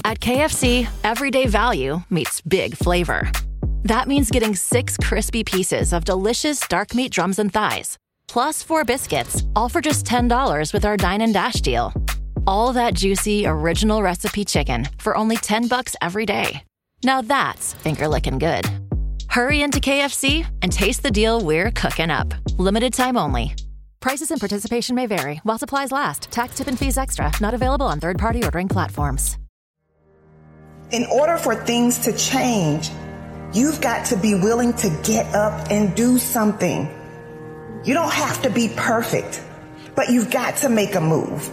At KFC, everyday value meets big flavor. That means getting 6 crispy pieces of delicious dark meat drums and thighs, plus 4 biscuits, all for just $10 with our Dine and Dash deal. All that juicy, original recipe chicken for only $10 every day. Now that's finger-licking good. Hurry into KFC and taste the deal we're cooking up. Limited time only. Prices and participation may vary while supplies last. Tax, tip, and fees extra. Not available on third-party ordering platforms. In order for things to change, you've got to be willing to get up and do something. You don't have to be perfect, but you've got to make a move.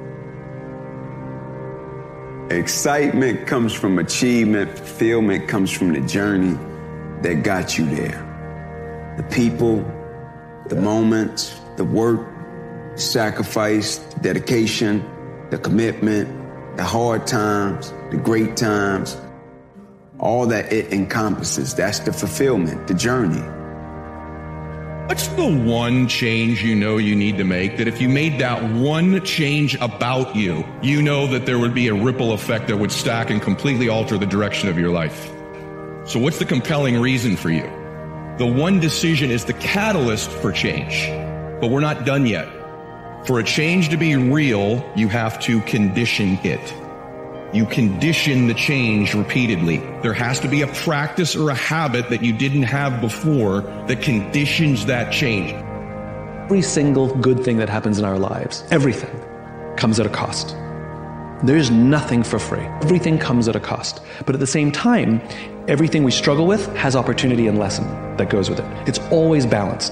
Excitement comes from achievement. Fulfillment comes from the journey that got you there. The people, the moments, the work, the sacrifice, the dedication, the commitment, the hard times, the great times, all that it encompasses. That's the fulfillment, the journey. What's the one change you know you need to make that if you made that one change about you, you know that there would be a ripple effect that would stack and completely alter the direction of your life? So what's the compelling reason for you? The one decision is the catalyst for change, but we're not done yet. For a change to be real, you have to condition it. You condition the change repeatedly. There has to be a practice or a habit that you didn't have before that conditions that change. Every single good thing that happens in our lives, everything, comes at a cost. There's nothing for free. Everything comes at a cost. But at the same time, everything we struggle with has opportunity and lesson that goes with it. It's always balanced.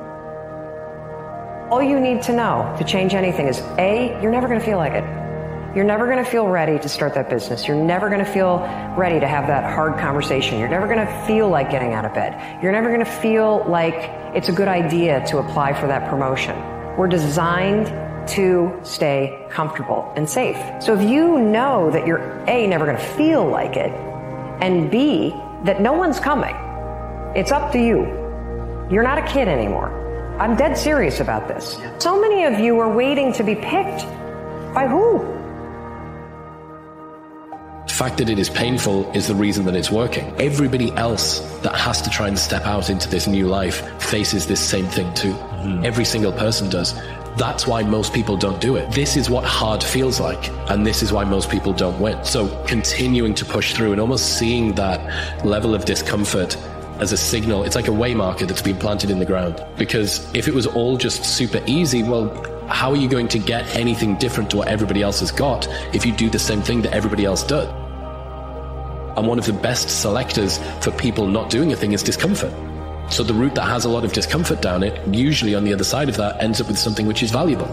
All you need to know to change anything is, A, you're never going to feel like it. You're never going to feel ready to start that business. You're never going to feel ready to have that hard conversation. You're never going to feel like getting out of bed. You're never going to feel like it's a good idea to apply for that promotion. We're designed to stay comfortable and safe. So if you know that you're A, never going to feel like it, and B, that no one's coming, it's up to you. You're not a kid anymore. I'm dead serious about this. So many of you are waiting to be picked. By who? The fact that it is painful is the reason that it's working. Everybody else that has to try and step out into this new life faces this same thing too. Every single person does. That's why most people don't do it. This is what hard feels like, and this is why most people don't win. So continuing to push through and almost seeing that level of discomfort as a signal, it's like a way marker that's been planted in the ground. Because if it was all just super easy, well, how are you going to get anything different to what everybody else has got if you do the same thing that everybody else does? And one of the best selectors for people not doing a thing is discomfort. So the route that has a lot of discomfort down it, usually on the other side of that, ends up with something which is valuable.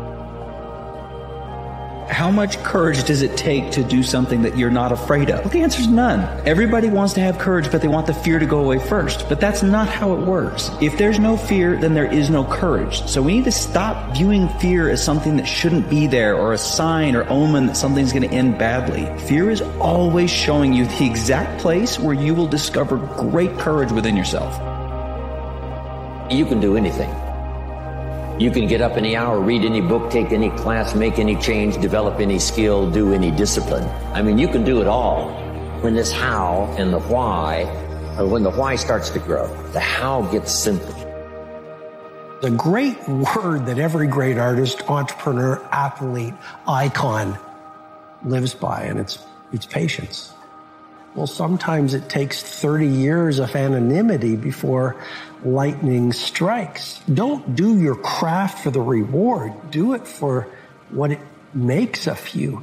How much courage does it take to do something that you're not afraid of? Well, the answer is none. Everybody wants to have courage, but they want the fear to go away first. But that's not how it works. If there's no fear, then there is no courage. So we need to stop viewing fear as something that shouldn't be there, or a sign or omen that something's going to end badly. Fear is always showing you the exact place where you will discover great courage within yourself. You can do anything. You can get up any hour, read any book, take any class, make any change, develop any skill, do any discipline. I mean, you can do it all. When this how and the why, or when the why starts to grow, the how gets simple. The great word that every great artist, entrepreneur, athlete, icon lives by, and it's patience. Well, sometimes it takes 30 years of anonymity before lightning strikes. Don't do your craft for the reward. Do it for what it makes of you.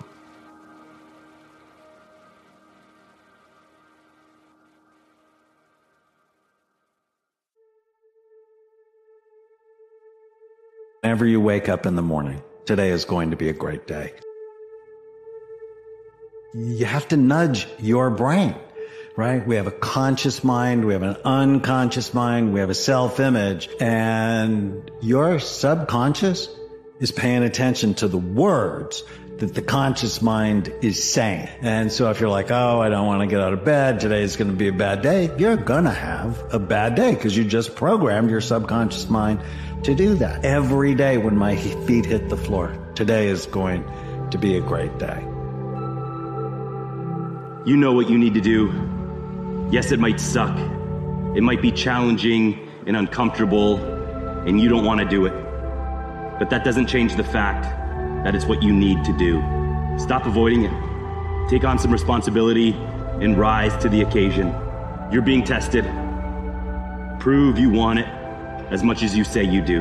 Whenever you wake up in the morning, today is going to be a great day. You have to nudge your brain, right? We have a conscious mind, we have an unconscious mind, we have a self-image, and your subconscious is paying attention to the words that the conscious mind is saying. And so if you're like, oh, I don't want to get out of bed, today is going to be a bad day, you're going to have a bad day because you just programmed your subconscious mind to do that. Every day when my feet hit the floor, today is going to be a great day. You know what you need to do. Yes, it might suck. It might be challenging and uncomfortable, and you don't want to do it. But that doesn't change the fact that it's what you need to do. Stop avoiding it. Take on some responsibility and rise to the occasion. You're being tested. Prove you want it as much as you say you do.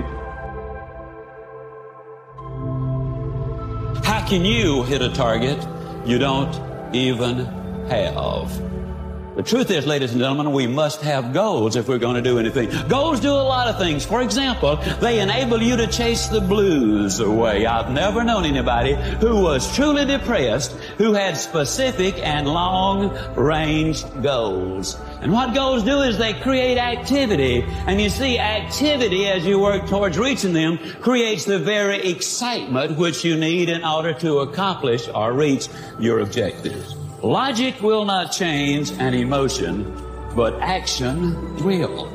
How can you hit a target you don't even have? The truth is, ladies and gentlemen, we must have goals if we're going to do anything. Goals do a lot of things. For example, they enable you to chase the blues away. I've never known anybody who was truly depressed who had specific and long-range goals. And what goals do is they create activity. And you see, activity, as you work towards reaching them, creates the very excitement which you need in order to accomplish or reach your objectives. Logic will not change an emotion, but action will.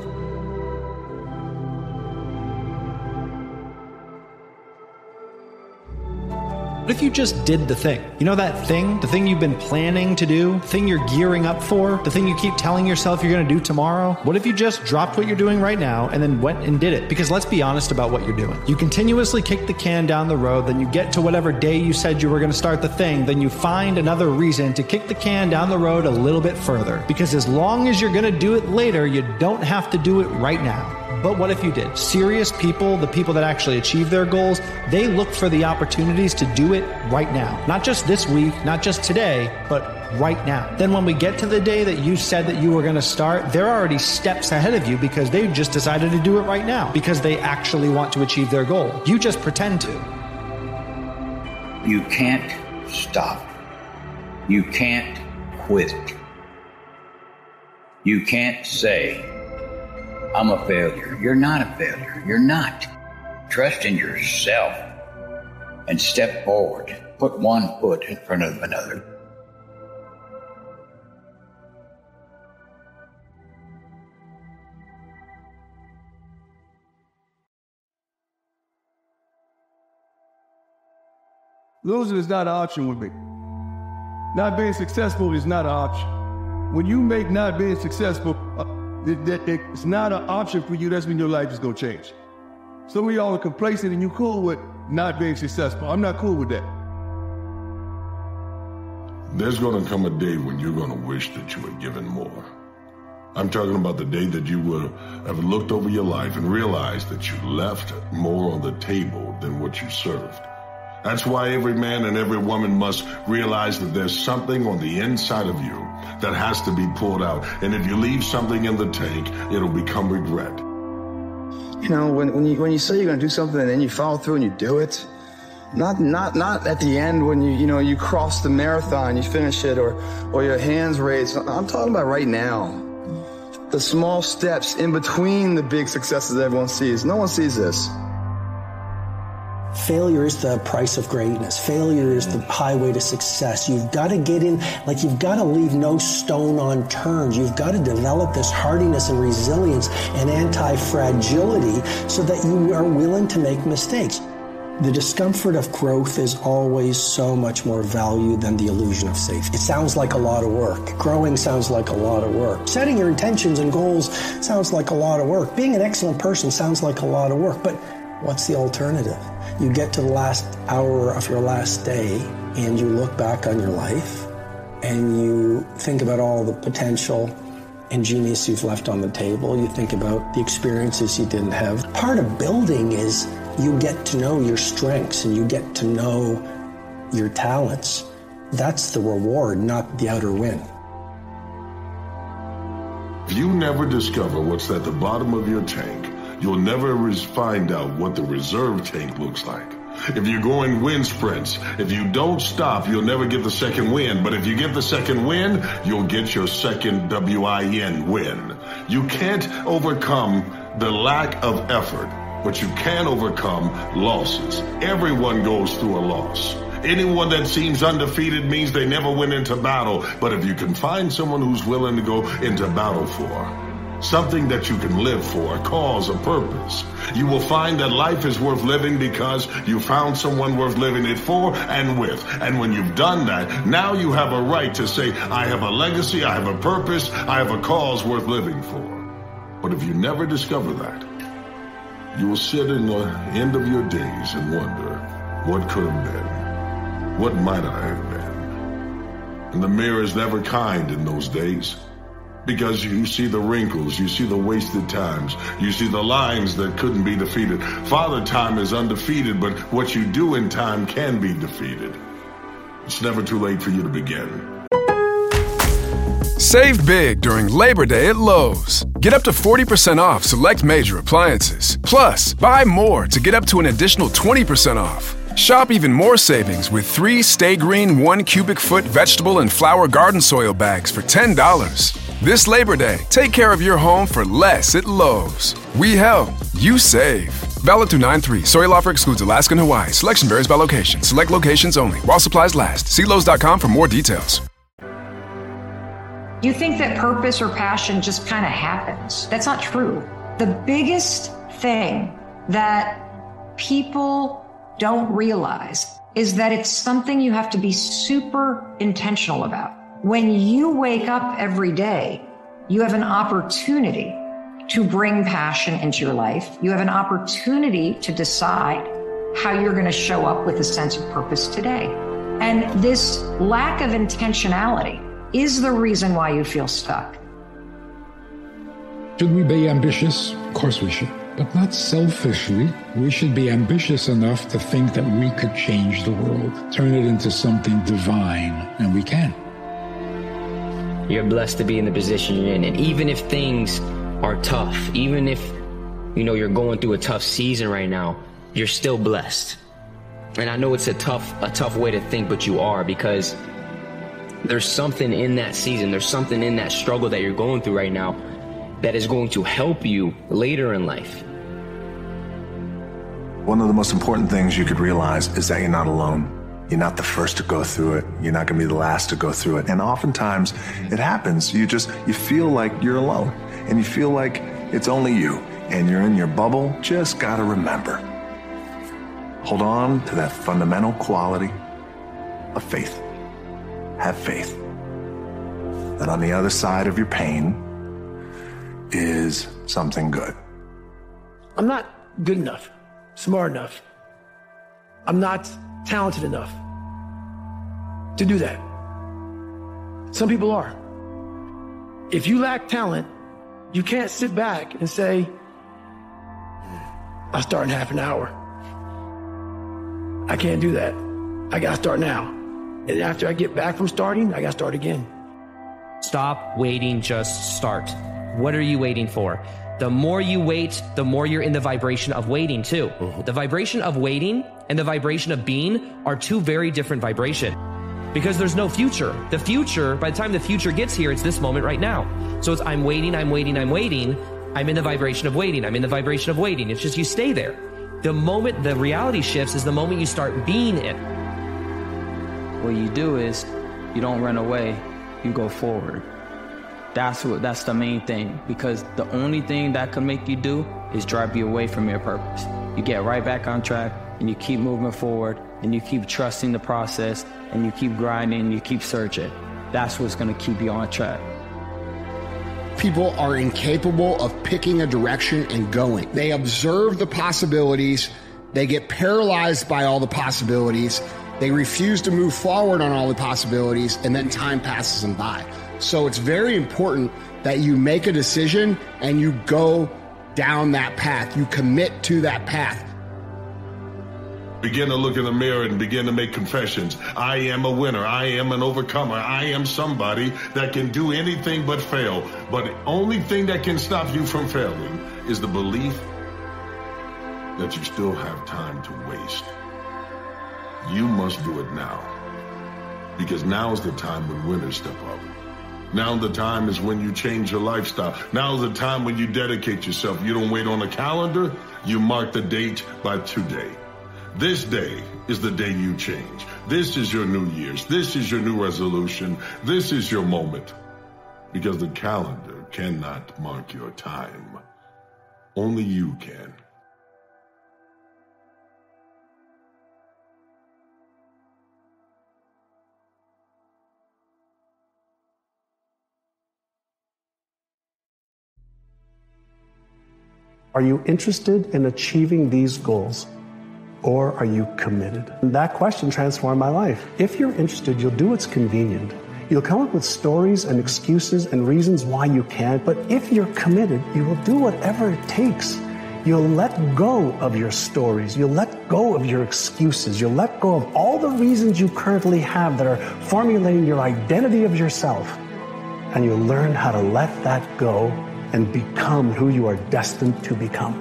What if you just did the thing? You know that thing? The thing you've been planning to do? The thing you're gearing up for? The thing you keep telling yourself you're going to do tomorrow? What if you just dropped what you're doing right now and then went and did it? Because let's be honest about what you're doing. You continuously kick the can down the road, then you get to whatever day you said you were going to start the thing, then you find another reason to kick the can down the road a little bit further. Because as long as you're going to do it later, you don't have to do it right now. But what if you did? Serious people, the people that actually achieve their goals, they look for the opportunities to do it right now. Not just this week, not just today, but right now. Then when we get to the day that you said that you were going to start, they're already steps ahead of you because they just decided to do it right now because they actually want to achieve their goal. You just pretend to. You can't stop. You can't quit. You can't say, I'm a failure. You're not a failure. You're not. Trust in yourself and step forward. Put one foot in front of another. Losing is not an option with me. Not being successful is not an option. When you make not being successful, it's not an option for you. That's when your life is going to change. Some of y'all are complacent and you cool with not being successful. I'm not cool with that. There's going to come a day when you're going to wish that you had given more. I'm talking about the day that you would have looked over your life and realized that you left more on the table than what you served. That's why every man and every woman must realize that there's something on the inside of you that has to be pulled out. And if you leave something in the tank, it'll become regret. You know, when you say you're going to do something and then you follow through and you do it, not at the end when you cross the marathon, you finish it, or your hands raised. I'm talking about right now. The small steps in between the big successes everyone sees. No one sees this. Failure is the price of greatness. Failure is the highway to success. You've got to get in, you've got to leave no stone unturned. You've got to develop this hardiness and resilience and anti-fragility so that you are willing to make mistakes. The discomfort of growth is always so much more valued than the illusion of safety. It sounds like a lot of work. Growing sounds like a lot of work. Setting your intentions and goals sounds like a lot of work. Being an excellent person sounds like a lot of work. But what's the alternative? You get to the last hour of your last day and you look back on your life and you think about all the potential and genius you've left on the table. You think about the experiences you didn't have. Part of building is you get to know your strengths and you get to know your talents. That's the reward, not the outer win. If you never discover what's at the bottom of your tank, you'll never find out what the reserve tank looks like. If you're going wind sprints, if you don't stop, you'll never get the second win. But if you get the second win, you'll get your second WIN win. You can't overcome the lack of effort, but you can overcome losses. Everyone goes through a loss. Anyone that seems undefeated means they never went into battle. But if you can find someone who's willing to go into battle for something that you can live for, a cause, a purpose. You will find that life is worth living because you found someone worth living it for and with. And when you've done that, now you have a right to say, I have a legacy, I have a purpose, I have a cause worth living for. But if you never discover that, you will sit in the end of your days and wonder, what could have been? What might I have been? And the mirror is never kind in those days. Because you see the wrinkles, you see the wasted times, you see the lines that couldn't be defeated. Father Time is undefeated, but what you do in time can be defeated. It's never too late for you to begin. Save big during Labor Day at Lowe's. Get up to 40% off select major appliances. Plus, buy more to get up to an additional 20% off. Shop even more savings with 3 Stay Green 1 cubic foot vegetable and flower garden soil bags for $10. This Labor Day, take care of your home for less at Lowe's. We help, you save. Valid through 9/3. Soil offer excludes Alaska and Hawaii. Selection varies by location. Select locations only. While supplies last. See Lowe's.com for more details. You think that purpose or passion just kind of happens. That's not true. The biggest thing that people don't realize is that it's something you have to be super intentional about. When you wake up every day, you have an opportunity to bring passion into your life. You have an opportunity to decide how you're going to show up with a sense of purpose today. And this lack of intentionality is the reason why you feel stuck. Should we be ambitious? Of course we should. But not selfishly. We should be ambitious enough to think that we could change the world, turn it into something divine, and we can. You're blessed to be in the position you're in. And even if things are tough, even if, you're going through a tough season right now, you're still blessed. And I know it's a tough way to think, but you are, because there's something in that season, there's something in that struggle that you're going through right now that is going to help you later in life. One of the most important things you could realize is that you're not alone. You're not the first to go through it. You're not going to be the last to go through it. And oftentimes it happens. You feel like you're alone and you feel like it's only you and you're in your bubble. Just got to remember, hold on to that fundamental quality of faith. Have faith that on the other side of your pain is something good. I'm not good enough, smart enough. I'm not talented enough to do that. Some people are. If you lack talent, you can't sit back and say, I'll start in half an hour. I can't do that. I gotta start now. And after I get back from starting, I gotta start again. Stop waiting, just start. What are you waiting for? The more you wait, the more you're in the vibration of waiting too. The vibration of waiting and the vibration of being are two very different vibrations, because there's no future. The future, by the time the future gets here, it's this moment right now. So it's I'm waiting, I'm waiting, I'm waiting. I'm in the vibration of waiting. I'm in the vibration of waiting. It's just you stay there. The moment the reality shifts is the moment you start being it. What you do is you don't run away, you go forward. That's the main thing, because the only thing that can make you do is drive you away from your purpose. You get right back on track and you keep moving forward and you keep trusting the process and you keep grinding and you keep searching. That's what's going to keep you on track. People are incapable of picking a direction and going. They observe the possibilities. They get paralyzed by all the possibilities. They refuse to move forward on all the possibilities, and then time passes them by. So it's very important that you make a decision and you go down that path. You commit to that path. Begin to look in the mirror and begin to make confessions. I am a winner. I am an overcomer. I am somebody that can do anything but fail. But the only thing that can stop you from failing is the belief that you still have time to waste. You must do it now, because now is the time when winners step up. Now the time is when you change your lifestyle. Now is the time when you dedicate yourself. You don't wait on a calendar. You mark the date by today. This day is the day you change. This is your New Year's. This is your new resolution. This is your moment. because the calendar cannot mark your time. Only you can. Are you interested in achieving these goals, or are you committed? And that question transformed my life. If you're interested, you'll do what's convenient. You'll come up with stories and excuses and reasons why you can't, but if you're committed, you will do whatever it takes. You'll let go of your stories. You'll let go of your excuses. You'll let go of all the reasons you currently have that are formulating your identity of yourself. And you'll learn how to let that go and become who you are destined to become.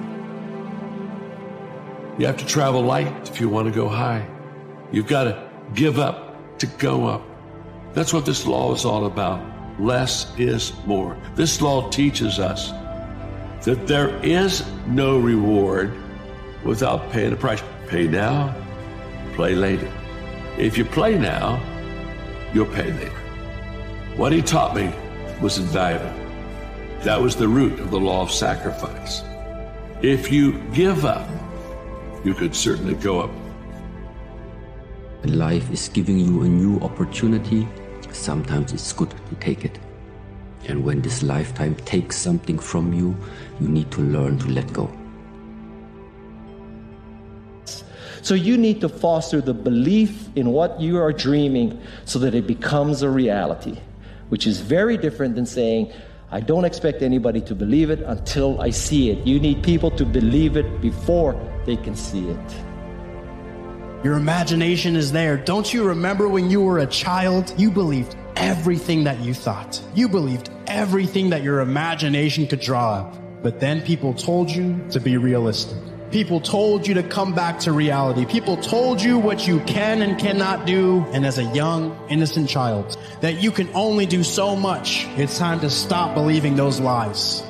You have to travel light if you want to go high. You've got to give up to go up. That's what this law is all about. Less is more. This law teaches us that there is no reward without paying a price. Pay now, play later. If you play now, you'll pay later. What he taught me was invaluable. That was the root of the law of sacrifice. If you give up, you could certainly go up. When life is giving you a new opportunity, sometimes it's good to take it. And when this lifetime takes something from you, you need to learn to let go. So you need to foster the belief in what you are dreaming so that it becomes a reality, which is very different than saying, I don't expect anybody to believe it until I see it. You need people to believe it before they can see it. Your imagination is there. Don't you remember when you were a child? You believed everything that you thought. You believed everything that your imagination could draw up. But then people told you to be realistic. People told you to come back to reality. People told you what you can and cannot do. And as a young, innocent child, that you can only do so much. It's time to stop believing those lies.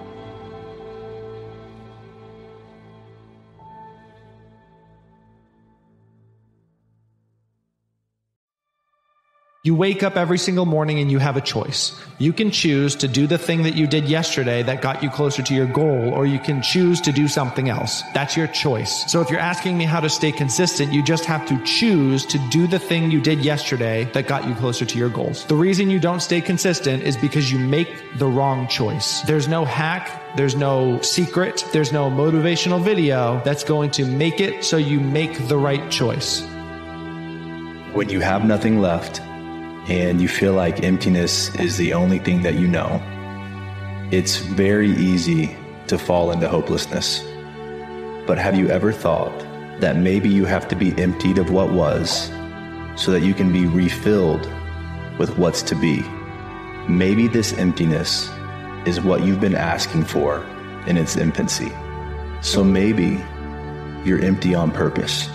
You wake up every single morning and you have a choice. You can choose to do the thing that you did yesterday that got you closer to your goal, or you can choose to do something else. That's your choice. So if you're asking me how to stay consistent, you just have to choose to do the thing you did yesterday that got you closer to your goals. The reason you don't stay consistent is because you make the wrong choice. There's no hack, there's no secret, there's no motivational video that's going to make it so you make the right choice. When you have nothing left, and you feel like emptiness is the only thing that you know, it's very easy to fall into hopelessness. But have you ever thought that maybe you have to be emptied of what was so that you can be refilled with what's to be? Maybe this emptiness is what you've been asking for in its infancy. So maybe you're empty on purpose.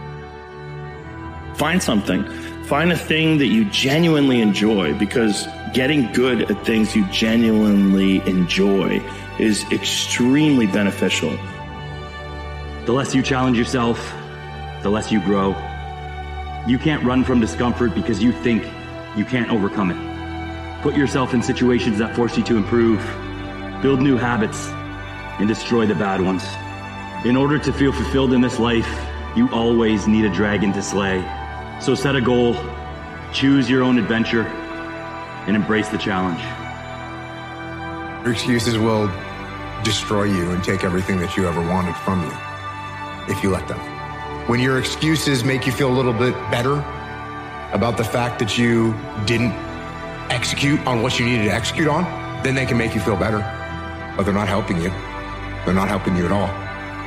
Find something. Find a thing that you genuinely enjoy, because getting good at things you genuinely enjoy is extremely beneficial. The less you challenge yourself, the less you grow. You can't run from discomfort because you think you can't overcome it. Put yourself in situations that force you to improve, build new habits, and destroy the bad ones. In order to feel fulfilled in this life, you always need a dragon to slay. So set a goal, choose your own adventure, and embrace the challenge. Your excuses will destroy you and take everything that you ever wanted from you, if you let them. When your excuses make you feel a little bit better about the fact that you didn't execute on what you needed to execute on, then they can make you feel better. But they're not helping you. They're not helping you at all.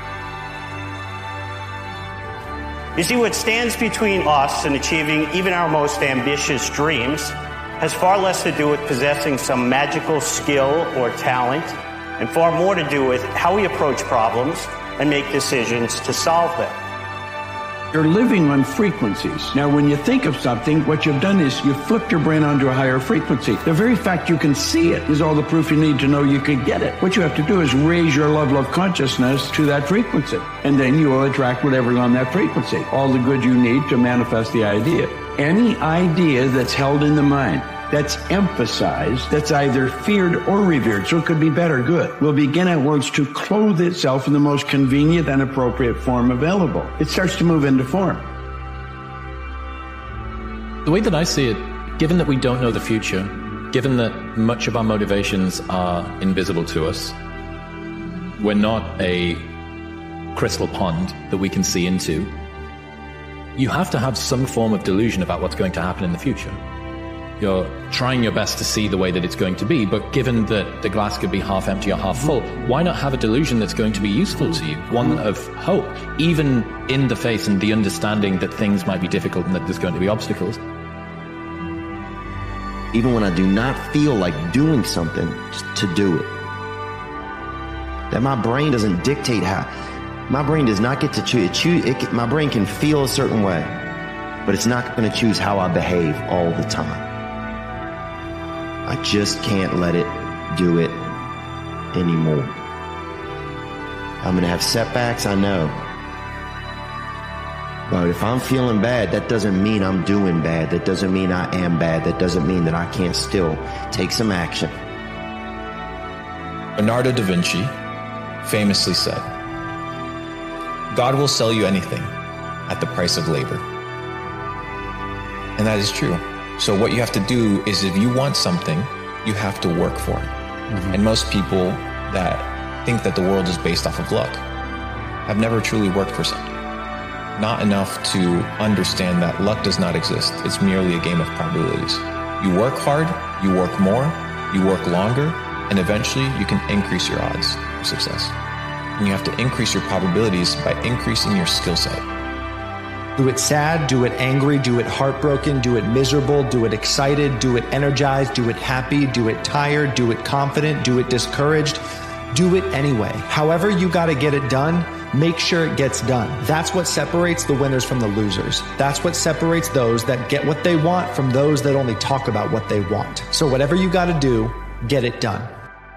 You see, what stands between us and achieving even our most ambitious dreams has far less to do with possessing some magical skill or talent, and far more to do with how we approach problems and make decisions to solve them. You're living on frequencies. Now, when you think of something, what you've done is you've flipped your brain onto a higher frequency. The very fact you can see it is all the proof you need to know you could get it. What you have to do is raise your level of consciousness to that frequency, and then you will attract whatever's on that frequency. All the good you need to manifest the idea. Any idea that's held in the mind that's emphasized, that's either feared or revered, so it could be bad or good, will begin at once to clothe itself in the most convenient and appropriate form available. It starts to move into form. The way that I see it, given that we don't know the future, given that much of our motivations are invisible to us, we're not a crystal pond that we can see into, you have to have some form of delusion about what's going to happen in the future. You're trying your best to see the way that it's going to be, but given that the glass could be half empty or half full, why not have a delusion that's going to be useful to you? One of hope, even in the face and the understanding that things might be difficult and that there's going to be obstacles. Even when I do not feel like doing something, just to do it. That my brain doesn't dictate how. My brain does not get to choose. My brain can feel a certain way, but it's not going to choose how I behave all the time. I just can't let it do it anymore. I'm going to have setbacks, I know. But if I'm feeling bad, that doesn't mean I'm doing bad. That doesn't mean I am bad. That doesn't mean that I can't still take some action. Leonardo da Vinci famously said, God will sell you anything at the price of labor. And that is true. So what you have to do is, if you want something, you have to work for it. And most people that think that the world is based off of luck have never truly worked for something. Not enough to understand that luck does not exist. It's merely a game of probabilities. You work hard, you work more, you work longer, and eventually you can increase your odds of success. And you have to increase your probabilities by increasing your skill set. Do it sad, do it angry, do it heartbroken, do it miserable, do it excited, do it energized, do it happy, do it tired, do it confident, do it discouraged. Do it anyway. However you got to get it done, make sure it gets done. That's what separates the winners from the losers. That's what separates those that get what they want from those that only talk about what they want. So whatever you got to do, get it done.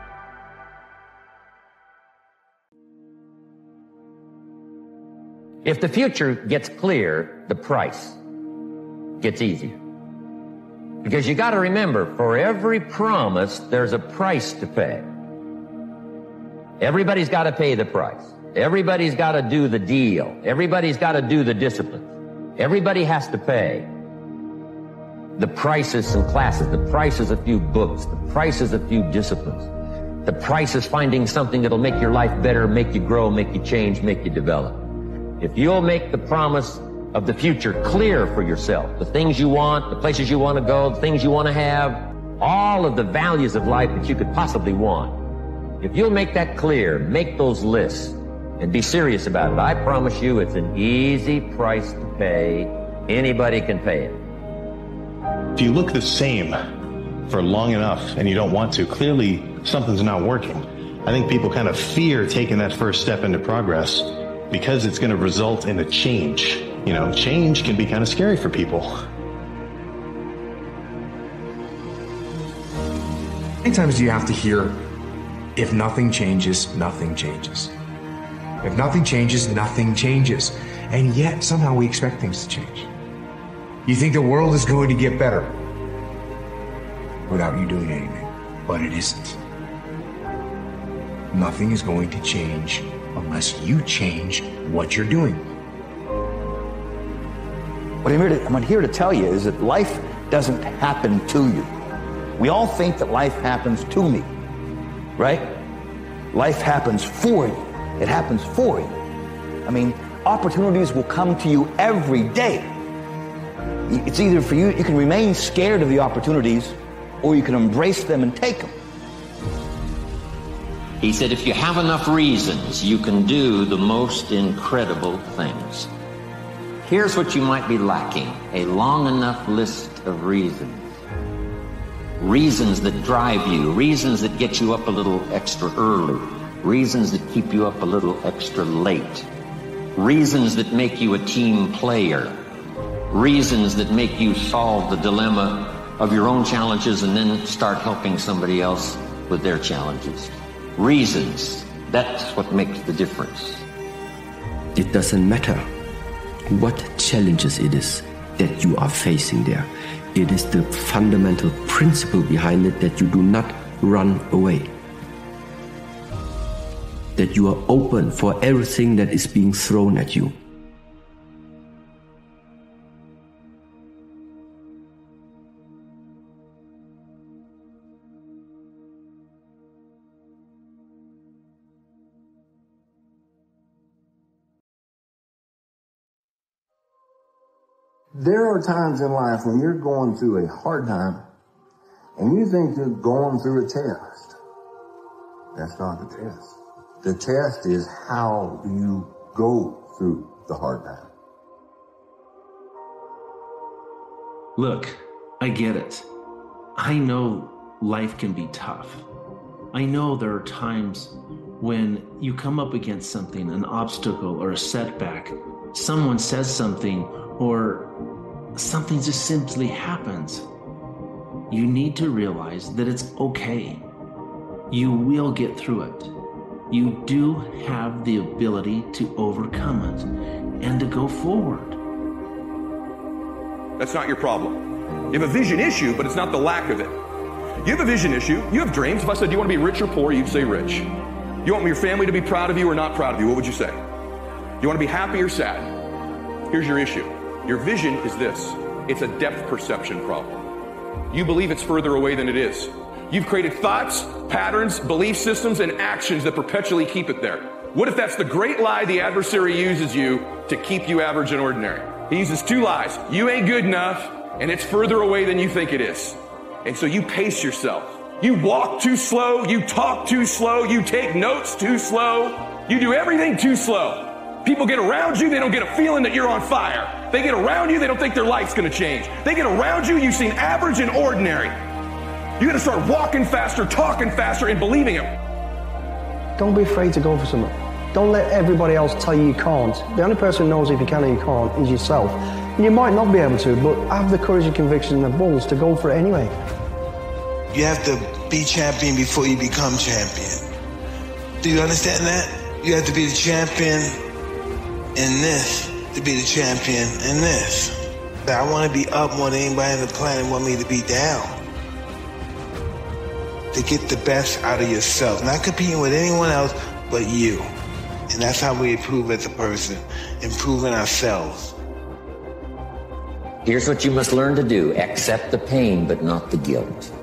If the future gets clear, the price gets easier. Because you got to remember, for every promise, there's a price to pay. Everybody's got to pay the price. Everybody's got to do the deal. Everybody's got to do the discipline. Everybody has to pay. The price is some classes. The price is a few books. The price is a few disciplines. The price is finding something that'll make your life better, make you grow, make you change, make you develop. If you'll make the promise of the future clear for yourself, the things you want, the places you want to go, the things you want to have, all of the values of life that you could possibly want, if you'll make that clear, make those lists, and be serious about it, I promise you it's an easy price to pay. Anybody can pay it. If you look the same for long enough and you don't want to, clearly something's not working. I think people kind of fear taking that first step into progress because it's going to result in a change. You know, change can be kind of scary for people. How many times do you have to hear, if nothing changes, nothing changes? If nothing changes, nothing changes. And yet, somehow we expect things to change. You think the world is going to get better without you doing anything, but it isn't. Nothing is going to change unless you change what you're doing. What I'm here to tell you is that life doesn't happen to you. We all think that life happens to me, right? Life happens for you. It happens for you. I mean, opportunities will come to you every day. It's either for you, you can remain scared of the opportunities, or you can embrace them and take them. He said, if you have enough reasons, you can do the most incredible things. Here's what you might be lacking: a long enough list of reasons. Reasons that drive you, reasons that get you up a little extra early, reasons that keep you up a little extra late, reasons that make you a team player, reasons that make you solve the dilemma of your own challenges and then start helping somebody else with their challenges. Reasons, that's what makes the difference. It doesn't matter what challenges it is that you are facing there. It is the fundamental principle behind it that you do not run away. That you are open for everything that is being thrown at you. There are times in life when you're going through a hard time and you think you're going through a test. That's not the test. The test is how you go through the hard time. Look, I get it. I know life can be tough. I know there are times when you come up against something, an obstacle or a setback, someone says something, or something just simply happens. You need to realize that it's okay. You will get through it. You do have the ability to overcome it and to go forward. That's not your problem. You have a vision issue, but it's not the lack of it. You have a vision issue. You have dreams. If I said, do you want to be rich or poor? You'd say rich. You want your family to be proud of you or not proud of you? What would you say? You want to be happy or sad? Here's your issue. Your vision is this. It's a depth perception problem. You believe it's further away than it is. You've created thoughts, patterns, belief systems, and actions that perpetually keep it there. What if that's the great lie the adversary uses you to keep you average and ordinary? He uses two lies. You ain't good enough, and it's further away than you think it is. And so you pace yourself. You walk too slow, you talk too slow, you take notes too slow, you do everything too slow. People get around you, they don't get a feeling that you're on fire. They get around you, they don't think their life's gonna change. They get around you, you seem average and ordinary. You gotta start walking faster, talking faster, and believing it. Don't be afraid to go for something. Don't let everybody else tell you you can't. The only person who knows if you can or you can't is yourself. And you might not be able to, but have the courage and conviction and the balls to go for it anyway. You have to be champion before you become champion. Do you understand that? You have to be the champion in this to be the champion in this. I want to be up more than anybody on the planet want me to be down. To get the best out of yourself. Not competing with anyone else but you. And that's how we improve as a person. Improving ourselves. Here's what you must learn to do. Accept the pain, but not the guilt.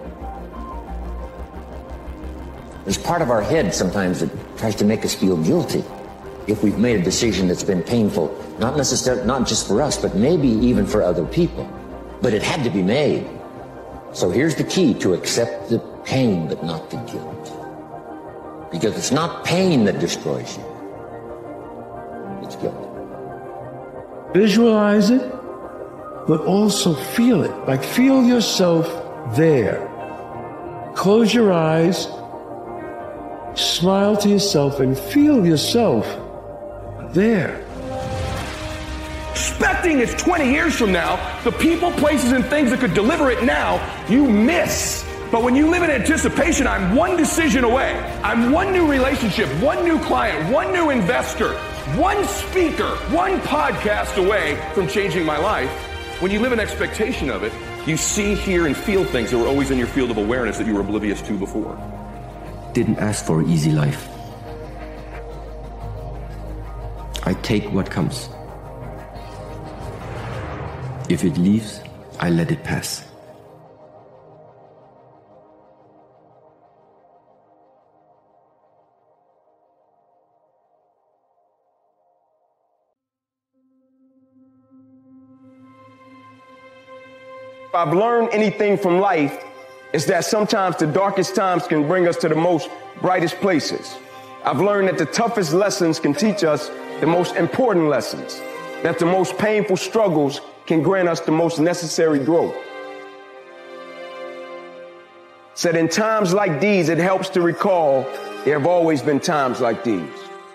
There's part of our head sometimes that tries to make us feel guilty if we've made a decision that's been painful, not necessarily, not just for us, but maybe even for other people. But it had to be made. So here's the key: to accept the pain, but not the guilt. Because it's not pain that destroys you. It's guilt. Visualize it, but also feel it. Like, feel yourself there. Close your eyes, smile to yourself, and feel yourself there. Expecting it's 20 years from now, the people, places, and things that could deliver it now, you miss. But when you live in anticipation, I'm one decision away. I'm one new relationship, one new client, one new investor, one speaker, one podcast away from changing my life. When you live in expectation of it, you see, hear, and feel things that were always in your field of awareness that you were oblivious to before. Didn't ask for an easy life. I take what comes. If it leaves, I let it pass. If I've learned anything from life, it's that sometimes the darkest times can bring us to the most brightest places. I've learned that the toughest lessons can teach us the most important lessons, that the most painful struggles can grant us the most necessary growth. Said in times like these, it helps to recall there have always been times like these.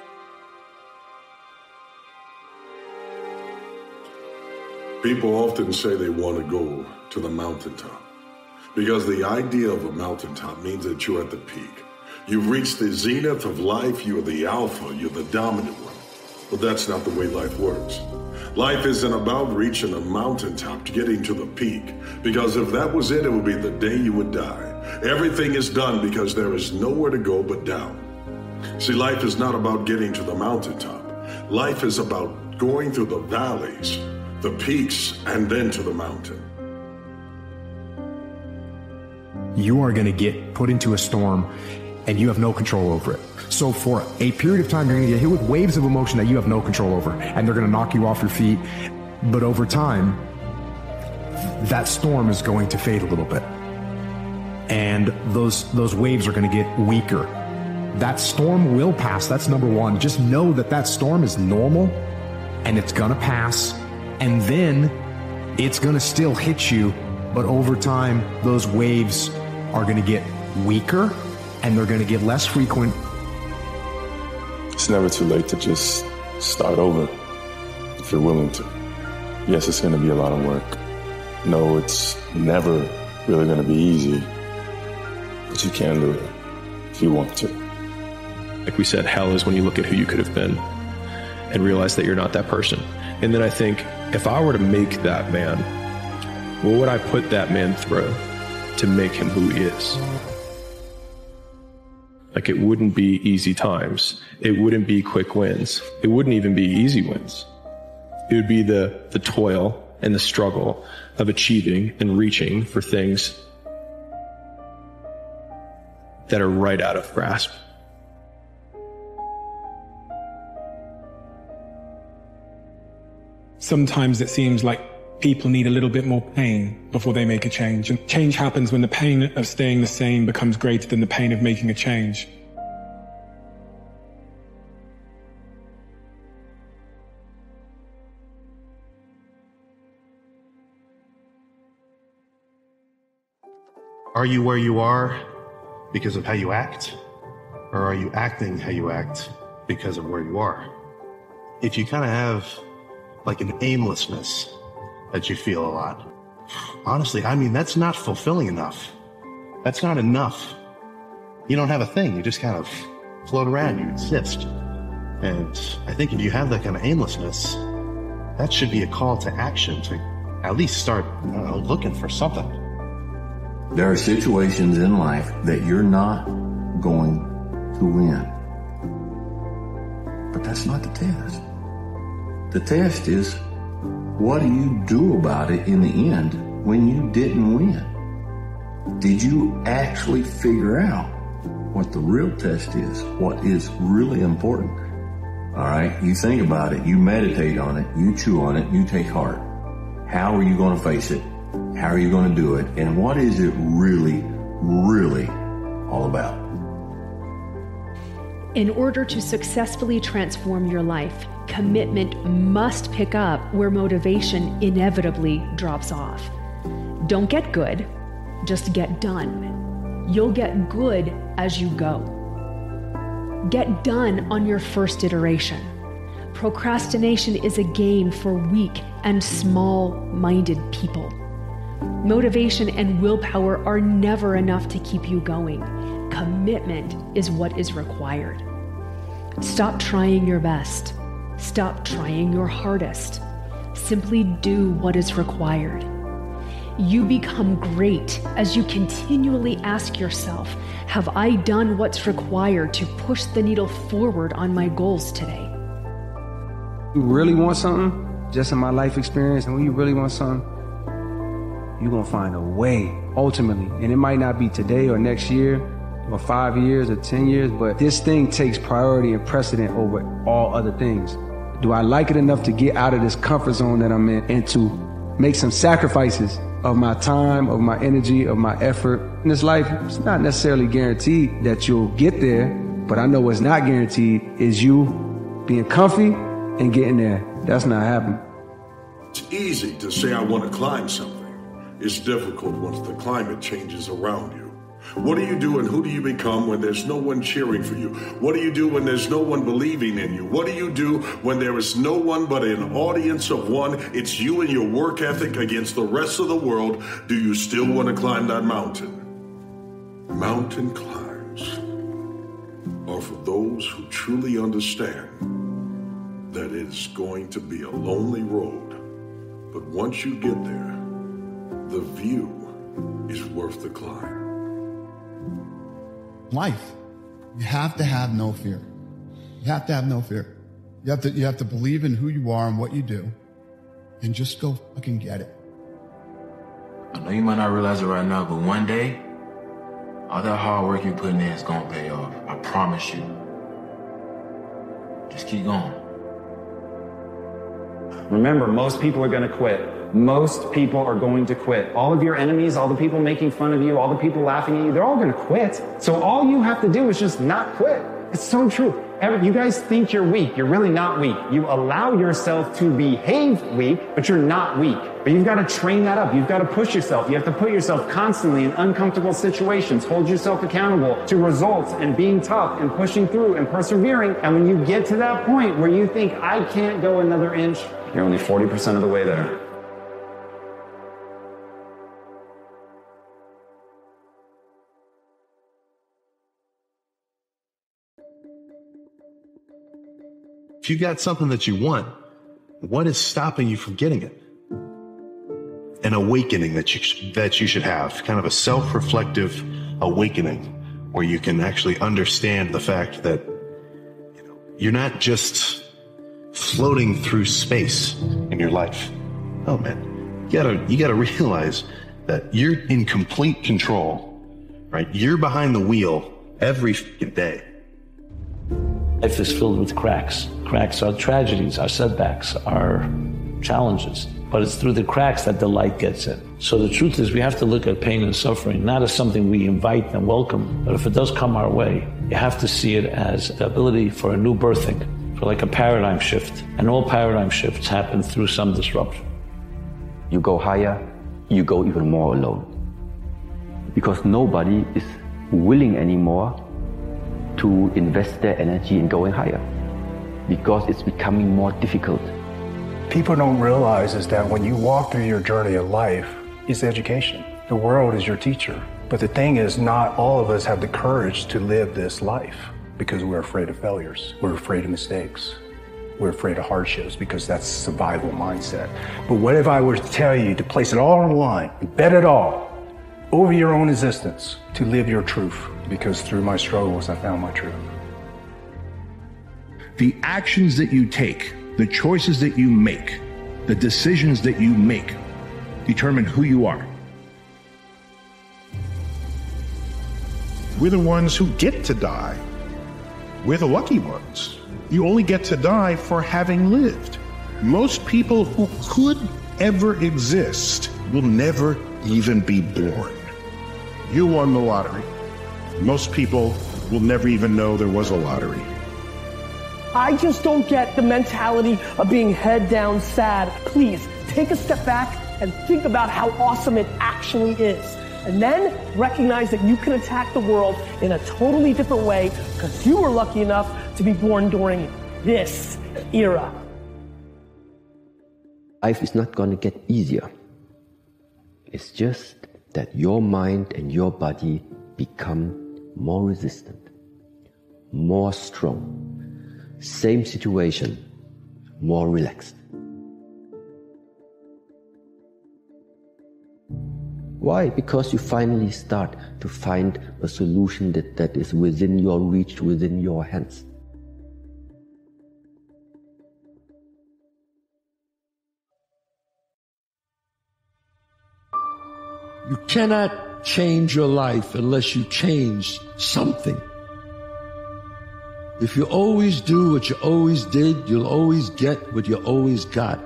People often say they want to go to the mountaintop because the idea of a mountaintop means that you're at the peak. You've reached the zenith of life. You're the alpha. You're the dominant one. But that's not the way life works. Life isn't about reaching a mountaintop, getting to the peak. Because if that was it, it would be the day you would die. Everything is done because there is nowhere to go but down. See, life is not about getting to the mountaintop. Life is about going through the valleys, the peaks, and then to the mountain. You are going to get put into a storm and you have no control over it. So for a period of time, you're going to get hit with waves of emotion that you have no control over, and they're going to knock you off your feet. But over time, that storm is going to fade a little bit. And those waves are going to get weaker. That storm will pass. That's number one. Just know that that storm is normal and it's going to pass. And then it's going to still hit you. But over time, those waves are going to get weaker and they're going to get less frequent. It's never too late to just start over if you're willing to. Yes, it's going to be a lot of work. No, it's never really going to be easy. But you can do it if you want to. Like we said, hell is when you look at who you could have been and realize that you're not that person. And then I think, if I were to make that man, what would I put that man through to make him who he is? Like, it wouldn't be easy times. It wouldn't be quick wins. It wouldn't even be easy wins. It would be the toil and the struggle of achieving and reaching for things that are right out of grasp. Sometimes it seems like people need a little bit more pain before they make a change. And change happens when the pain of staying the same becomes greater than the pain of making a change. Are you where you are because of how you act? Or are you acting how you act because of where you are? If you kind of have like an aimlessness that you feel a lot, honestly, I mean, that's not fulfilling enough. That's not enough. You don't have a thing. You just kind of float around, you exist. And I think if you have that kind of aimlessness, that should be a call to action to at least start, looking for something. There are situations in life that you're not going to win. But that's not the test. The test is, what do you do about it in the end when you didn't win? Did you actually figure out what the real test is, what is really important? All right, you think about it, you meditate on it, you chew on it, you take heart. How are you going to face it? How are you going to do it? And what is it really, really all about? In order to successfully transform your life, commitment must pick up where motivation inevitably drops off. Don't get good, just get done. You'll get good as you go. Get done on your first iteration. Procrastination is a game for weak and small-minded people. Motivation and willpower are never enough to keep you going. Commitment is what is required. Stop trying your best. Stop trying your hardest. Simply do what is required. You become great as you continually ask yourself, have I done what's required to push the needle forward on my goals today? You really want something, just in my life experience, and when you really want something, you're going to find a way, ultimately. And it might not be today or next year or 5 years or 10 years, but this thing takes priority and precedent over all other things. Do I like it enough to get out of this comfort zone that I'm in and to make some sacrifices of my time, of my energy, of my effort? In this life, it's not necessarily guaranteed that you'll get there, but I know what's not guaranteed is you being comfy and getting there. That's not happening. It's easy to say I want to climb something. It's difficult once the climate changes around you. What do you do and who do you become when there's no one cheering for you? What do you do when there's no one believing in you? What do you do when there is no one but an audience of one? It's you and your work ethic against the rest of the world. Do you still want to climb that mountain? Mountain climbs are for those who truly understand that it's going to be a lonely road, but once you get there, the view is worth the climb. Life, you have to have no fear. You have to have no fear. You have to believe in who you are and what you do, and just go fucking get it. I know you might not realize it right now, but one day, all that hard work you're putting in is gonna pay off. I promise you. Just keep going. Remember, most people are going to quit. Most people are going to quit. All of your enemies, all the people making fun of you, all the people laughing at you, they're all going to quit. So all you have to do is just not quit. It's so true. You guys think you're weak. You're really not weak. You allow yourself to behave weak, but you're not weak. But you've got to train that up. You've got to push yourself. You have to put yourself constantly in uncomfortable situations, hold yourself accountable to results and being tough and pushing through and persevering. And when you get to that point where you think, I can't go another inch, you're only 40% of the way there. If you got something that you want, what is stopping you from getting it? An awakening that you should have, kind of a self-reflective awakening where you can actually understand the fact that you're not just floating through space in your life. Oh man, you gotta realize that you're in complete control, right? You're behind the wheel every day. Life is filled with cracks. Cracks are tragedies, are setbacks, are challenges. But it's through the cracks that the light gets in. So the truth is we have to look at pain and suffering not as something we invite and welcome, but if it does come our way, you have to see it as the ability for a new birthing, for like a paradigm shift. And all paradigm shifts happen through some disruption. You go higher, you go even more alone. Because nobody is willing anymore to invest their energy in going higher. Because it's becoming more difficult. People don't realize is that when you walk through your journey of life, it's education. The world is your teacher. But the thing is, not all of us have the courage to live this life because we're afraid of failures. We're afraid of mistakes. We're afraid of hardships because that's a survival mindset. But what if I were to tell you to place it all on the line, bet it all over your own existence to live your truth? Because through my struggles, I found my truth. The actions that you take, the choices that you make, the decisions that you make determine who you are. We're the ones who get to die. We're the lucky ones. You only get to die for having lived. Most people who could ever exist will never even be born. You won the lottery. Most people will never even know there was a lottery. I just don't get the mentality of being head down sad. Please take a step back and think about how awesome it actually is. And then recognize that you can attack the world in a totally different way because you were lucky enough to be born during this era. Life is not going to get easier. It's just that your mind and your body become more resistant, more strong. Same situation, more relaxed. Why? Because you finally start to find a solution that is within your reach, within your hands. You cannot change your life unless you change something. If you always do what you always did, you'll always get what you always got.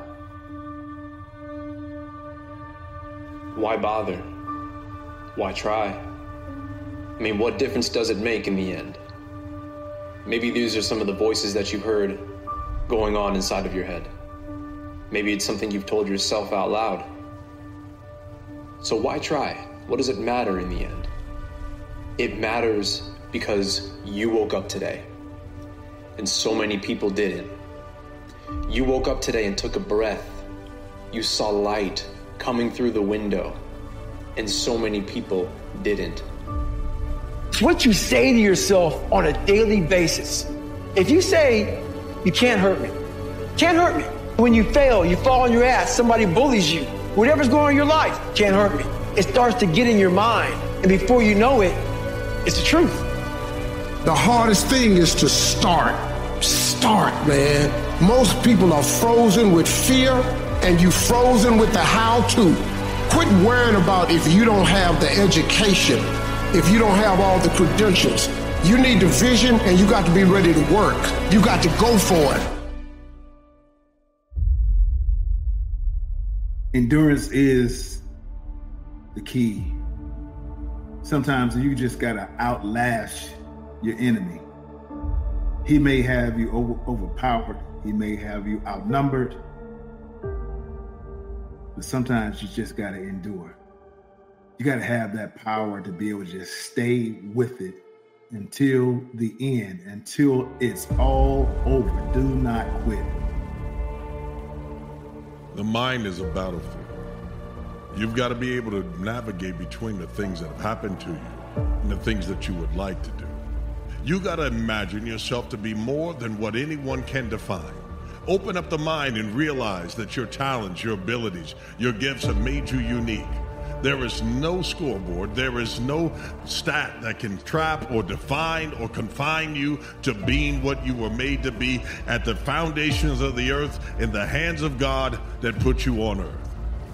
Why bother? Why try? I mean, what difference does it make in the end? Maybe these are some of the voices that you've heard going on inside of your head. Maybe it's something you've told yourself out loud. So why try? What does it matter in the end? It matters because you woke up today. And so many people didn't. You woke up today and took a breath. You saw light coming through the window. And so many people didn't. It's what you say to yourself on a daily basis. If you say, you can't hurt me, can't hurt me. When you fail, you fall on your ass, somebody bullies you, whatever's going on in your life, can't hurt me. It starts to get in your mind, and before you know it, it's the truth. The hardest thing is to start. Start, man. Most people are frozen with fear, and you frozen with the how-to. Quit worrying about if you don't have the education, if you don't have all the credentials. You need the vision, and you got to be ready to work. You got to go for it. Endurance is the key. Sometimes you just gotta outlast your enemy. He may have you overpowered. He may have you outnumbered. But sometimes you just gotta endure. You gotta have that power to be able to just stay with it until the end, until it's all over. Do not quit. The mind is a battlefield. You've got to be able to navigate between the things that have happened to you and the things that you would like to do. You got to imagine yourself to be more than what anyone can define. Open up the mind and realize that your talents, your abilities, your gifts have made you unique. There is no scoreboard, there is no stat that can trap or define or confine you to being what you were made to be at the foundations of the earth in the hands of God that put you on earth.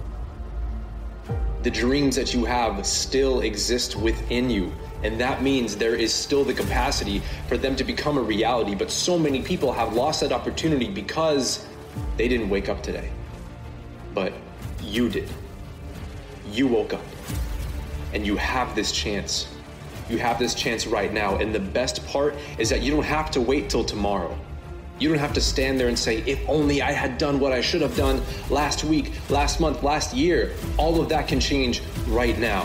The dreams that you have still exist within you, and that means there is still the capacity for them to become a reality, but so many people have lost that opportunity because they didn't wake up today. But you did. You woke up, and you have this chance. You have this chance right now, and the best part is that you don't have to wait till tomorrow. You don't have to stand there and say, if only I had done what I should have done last week, last month, last year. All of that can change right now.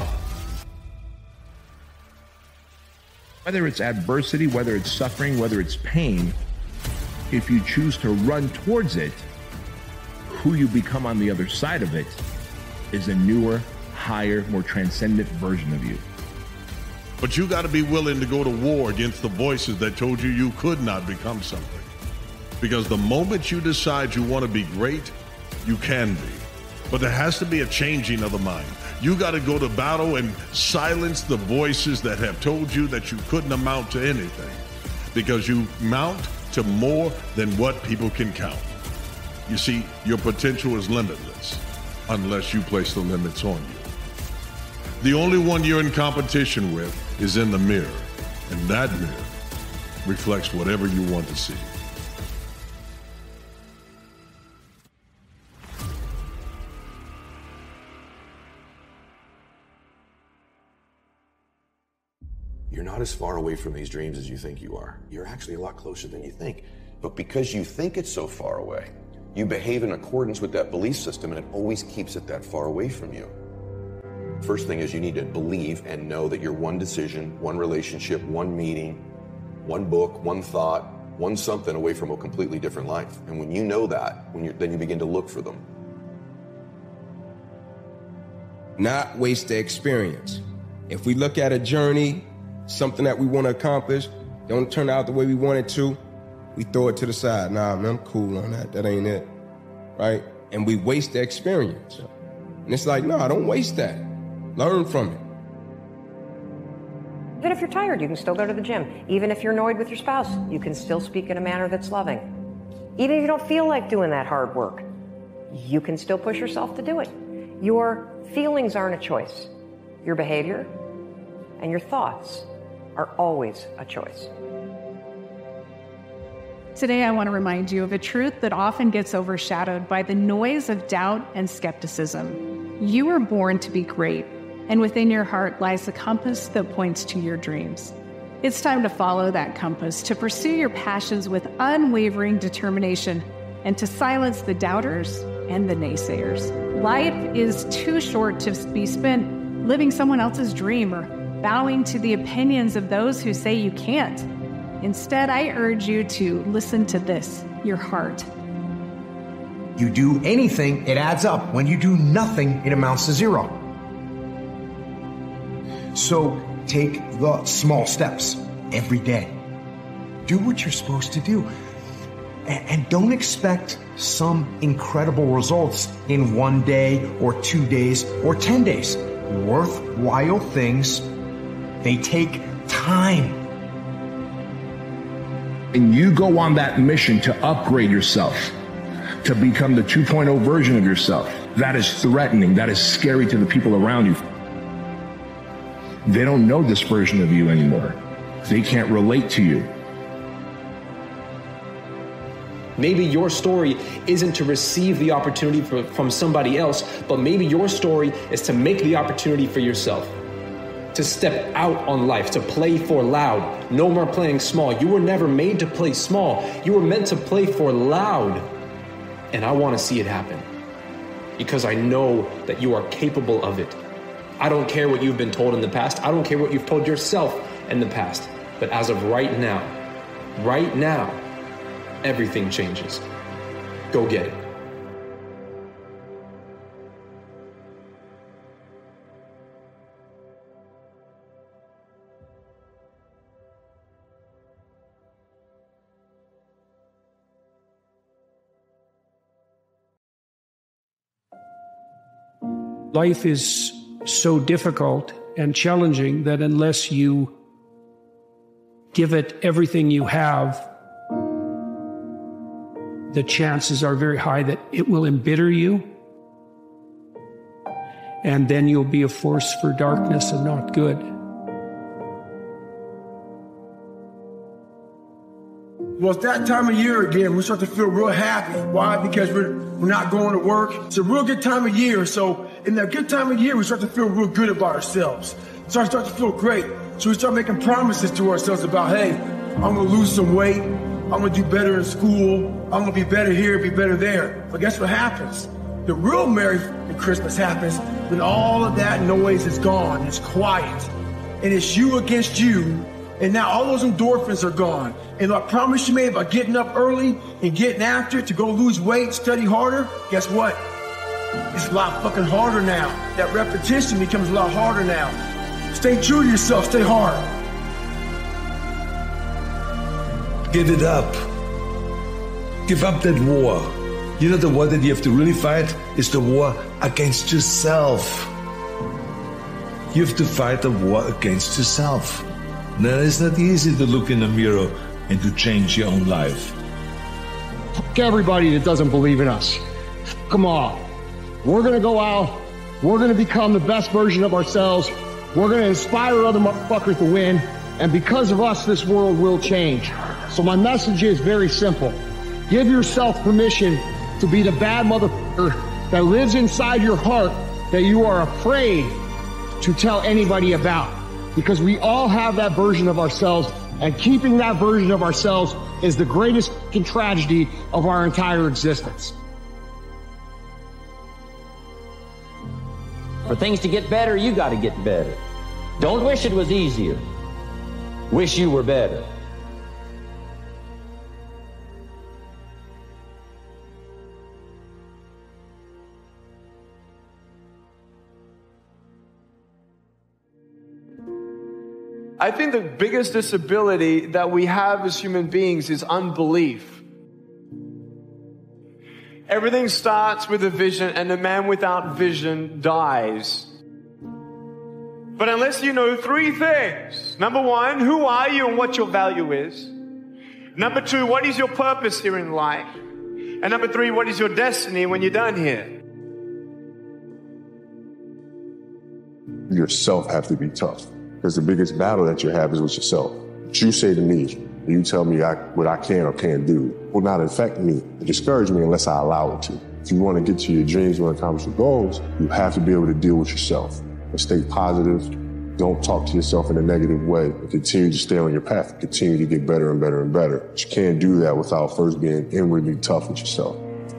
Whether it's adversity, whether it's suffering, whether it's pain, if you choose to run towards it, who you become on the other side of it is a newer, higher, more transcendent version of you. But you got to be willing to go to war against the voices that told you you could not become something. Because the moment you decide you want to be great, you can be. But there has to be a changing of the mind. You got to go to battle and silence the voices that have told you that you couldn't amount to anything. Because you mount to more than what people can count. You see, your potential is limitless unless you place the limits on you. The only one you're in competition with is in the mirror, and that mirror reflects whatever you want to see. You're not as far away from these dreams as you think you are. You're actually a lot closer than you think. But because you think it's so far away, you behave in accordance with that belief system, and it always keeps it that far away from you. First thing is you need to believe and know that you're one decision, one relationship, one meeting, one book, one thought, one something away from a completely different life. And when you know that, then you begin to look for them. Not waste the experience. If we look at a journey, something that we want to accomplish, don't turn out the way we want it to, we throw it to the side. Nah, man, I'm cool on that. That ain't it, right? And we waste the experience. And it's like, no, don't waste that. Learn from it. Even if you're tired, you can still go to the gym. Even if you're annoyed with your spouse, you can still speak in a manner that's loving. Even if you don't feel like doing that hard work, you can still push yourself to do it. Your feelings aren't a choice. Your behavior and your thoughts are always a choice. Today, I want to remind you of a truth that often gets overshadowed by the noise of doubt and skepticism. You were born to be great, and within your heart lies the compass that points to your dreams. It's time to follow that compass, to pursue your passions with unwavering determination, and to silence the doubters and the naysayers. Life is too short to be spent living someone else's dream or bowing to the opinions of those who say you can't. Instead, I urge you to listen to this, your heart. You do anything, it adds up. When you do nothing, it amounts to zero. So take the small steps every day. Do what you're supposed to do. And don't expect some incredible results in 1 day or 2 days or 10 days. Worthwhile things, they take time. And you go on that mission to upgrade yourself, to become the 2.0 version of yourself. That is threatening. That is scary to the people around you. They don't know this version of you anymore. They can't relate to you. Maybe your story isn't to receive the opportunity from somebody else, but maybe your story is to make the opportunity for yourself. To step out on life, to play for loud. No more playing small. You were never made to play small. You were meant to play for loud. And I want to see it happen. Because I know that you are capable of it. I don't care what you've been told in the past. I don't care what you've told yourself in the past. But as of right now, everything changes. Go get it. Life is so difficult and challenging that unless you give it everything you have, the chances are very high that it will embitter you, and then you'll be a force for darkness and not good. Well, it's that time of year again. We start to feel real happy. Why? Because we're not going to work. It's a real good time of year. So in that good time of year, we start to feel real good about ourselves. So I start to feel great. So we start making promises to ourselves about, hey, I'm going to lose some weight. I'm going to do better in school. I'm going to be better here, be better there. But guess what happens? The real Merry Christmas happens when all of that noise is gone. It's quiet. And it's you against you. And now all those endorphins are gone. And that promise you made about getting up early and getting after it to go lose weight, study harder, guess what? It's a lot fucking harder now. That repetition becomes a lot harder now. Stay true to yourself. Stay hard. Give it up. Give up that war. You know, the war that you have to really fight is the war against yourself. You have to fight the war against yourself. Now, it's not easy to look in the mirror and to change your own life. Fuck everybody that doesn't believe in us. Come on. We're going to go out. We're going to become the best version of ourselves. We're going to inspire other motherfuckers to win. And because of us, this world will change. So my message is very simple. Give yourself permission to be the bad motherfucker that lives inside your heart that you are afraid to tell anybody about. Because we all have that version of ourselves, and keeping that version of ourselves is the greatest tragedy of our entire existence. For things to get better, you got to get better. Don't wish it was easier. Wish you were better. I think the biggest disability that we have as human beings is unbelief. Everything starts with a vision, and a man without vision dies. But unless you know three things: number one, who are you and what your value is? Number two, what is your purpose here in life? And number three, what is your destiny when you're done here? Yourself have to be tough. Because the biggest battle that you have is with yourself. What you say to me, you tell me what I can or can't do, will not affect me or discourage me unless I allow it to. If you want to get to your dreams, you want to accomplish your goals, you have to be able to deal with yourself and stay positive. Don't talk to yourself in a negative way, and continue to stay on your path, continue to get better and better and better. But you can't do that without first being inwardly tough with yourself.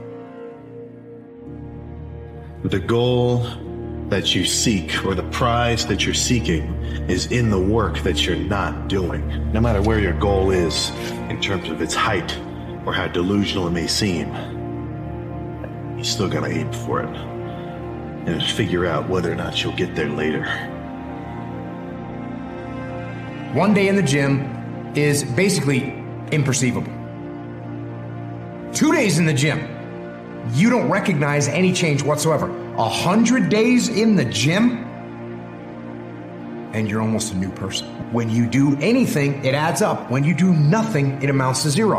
The goal that you seek, or the prize that you're seeking, is in the work that you're not doing. No matter where your goal is in terms of its height or how delusional it may seem, you still gotta aim for it and figure out whether or not you'll get there later. One day in the gym is basically imperceivable. 2 days in the gym, you don't recognize any change whatsoever. 100 days in the gym, and you're almost a new person. When you do anything, it adds up. When you do nothing, it amounts to 0.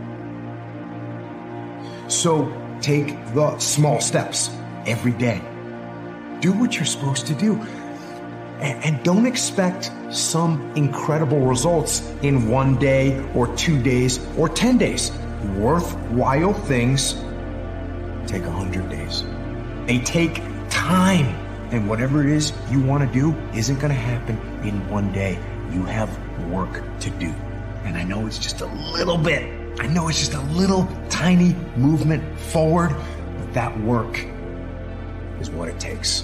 So take the small steps every day. Do what you're supposed to do. And don't expect some incredible results in 1 day or 2 days or 10 days. Worthwhile things take 100 days. They take time. And whatever it is you want to do isn't going to happen in 1 day. You have work to do. And I know it's just a little bit. I know it's just a little tiny movement forward, but that work is what it takes.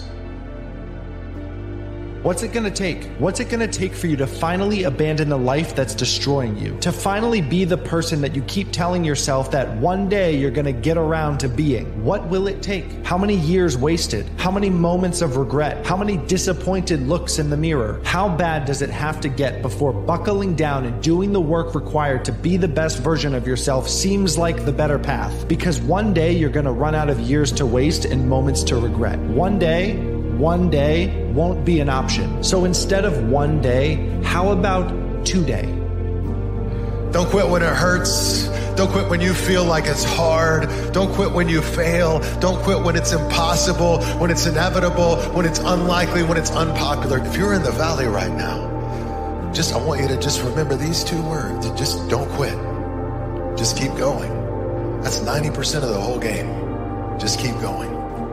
What's it gonna take? What's it gonna take for you to finally abandon the life that's destroying you? To finally be the person that you keep telling yourself that one day you're gonna get around to being? What will it take? How many years wasted? How many moments of regret? How many disappointed looks in the mirror? How bad does it have to get before buckling down and doing the work required to be the best version of yourself seems like the better path? Because one day you're gonna run out of years to waste and moments to regret. One day won't be an option. So instead of 1 day, how about 2 days? Don't quit when it hurts. Don't quit when you feel like it's hard. Don't quit when you fail. Don't quit when it's impossible, when it's inevitable, when it's unlikely, when it's unpopular. If you're in the valley right now, I want you to just remember these 2 words. Just don't quit. Just keep going. That's 90% of the whole game. Just keep going.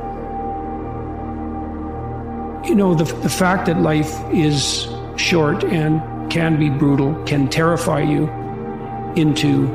You know, the fact that life is short and can be brutal can terrify you into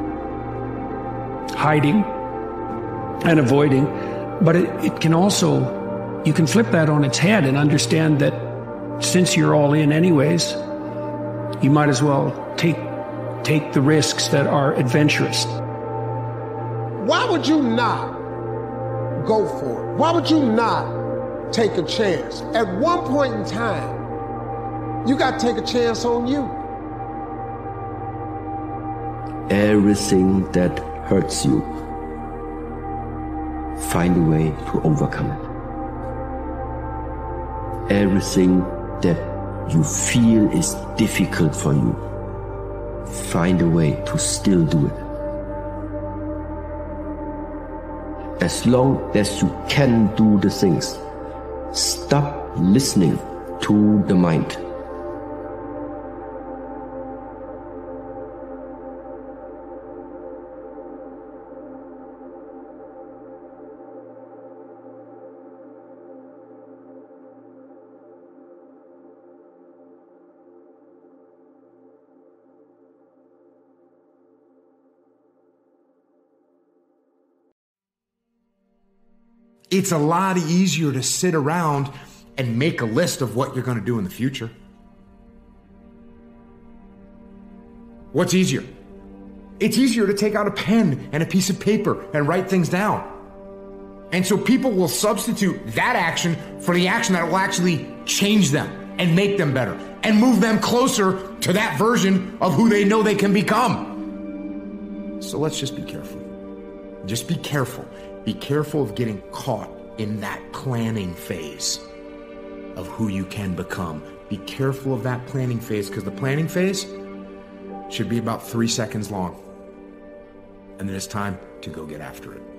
hiding and avoiding, but it can also, you can flip that on its head and understand that since you're all in anyways, you might as well take the risks that are adventurous. Why would you not go for it? Why would you not take a chance? At one point in time, you got to take a chance on you. Everything that hurts you, find a way to overcome it. Everything that you feel is difficult for you, find a way to still do it. As long as you can do the things, stop listening to the mind. It's a lot easier to sit around and make a list of what you're going to do in the future. What's easier? It's easier to take out a pen and a piece of paper and write things down. And so people will substitute that action for the action that will actually change them and make them better and move them closer to that version of who they know they can become. So let's just be careful. Just be careful. Be careful of getting caught in that planning phase of who you can become. Be careful of that planning phase, because the planning phase should be about 3 seconds long. And then it's time to go get after it.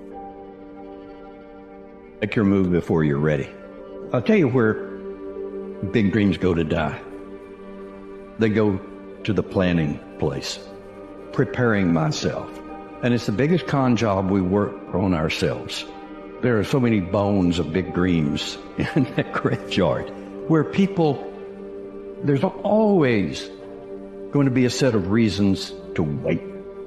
Make your move before you're ready. I'll tell you where big dreams go to die. They go to the planning place, preparing myself. And it's the biggest con job we work on ourselves. There are so many bones of big dreams in that graveyard where there's always going to be a set of reasons to wait.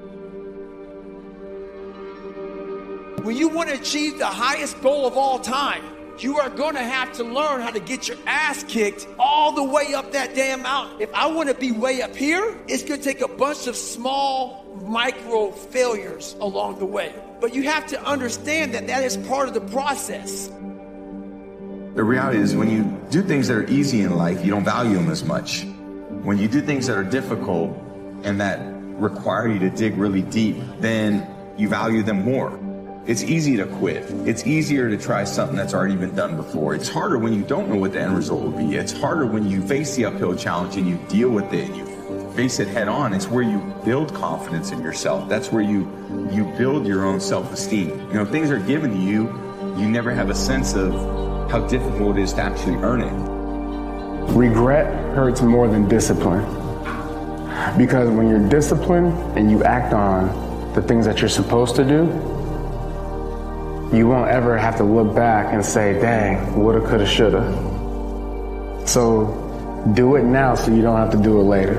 When you want to achieve the highest goal of all time, you are going to have to learn how to get your ass kicked all the way up that damn mountain. If I want to be way up here, it's going to take a bunch of small micro failures along the way. But you have to understand that is part of the process. The reality is when you do things that are easy in life, you don't value them as much. When you do things that are difficult and that require you to dig really deep, then you value them more. It's easy to quit. It's easier to try something that's already been done before. It's harder when you don't know what the end result will be. It's harder when you face the uphill challenge and you deal with it and you face it head on. It's where you build confidence in yourself. That's where you build your own self-esteem. You know, things are given to you, you never have a sense of how difficult it is to actually earn it. Regret hurts more than discipline. Because when you're disciplined and you act on the things that you're supposed to do, you won't ever have to look back and say, dang, woulda, coulda, shoulda. So do it now so you don't have to do it later.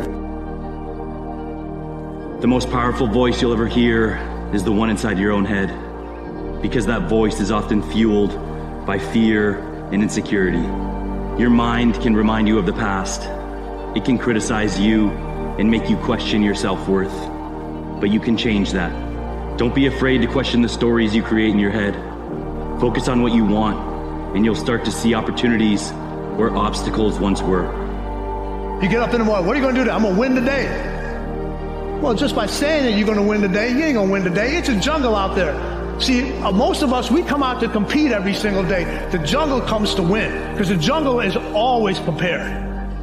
The most powerful voice you'll ever hear is the one inside your own head, because that voice is often fueled by fear and insecurity. Your mind can remind you of the past. It can criticize you and make you question your self-worth. But you can change that. Don't be afraid to question the stories you create in your head. Focus on what you want, and you'll start to see opportunities where obstacles once were. You get up in the morning, what are you going to do today? I'm going to win today. Well, just by saying that you're going to win today, you ain't going to win today. It's a jungle out there. See, most of us, we come out to compete every single day. The jungle comes to win, because the jungle is always prepared.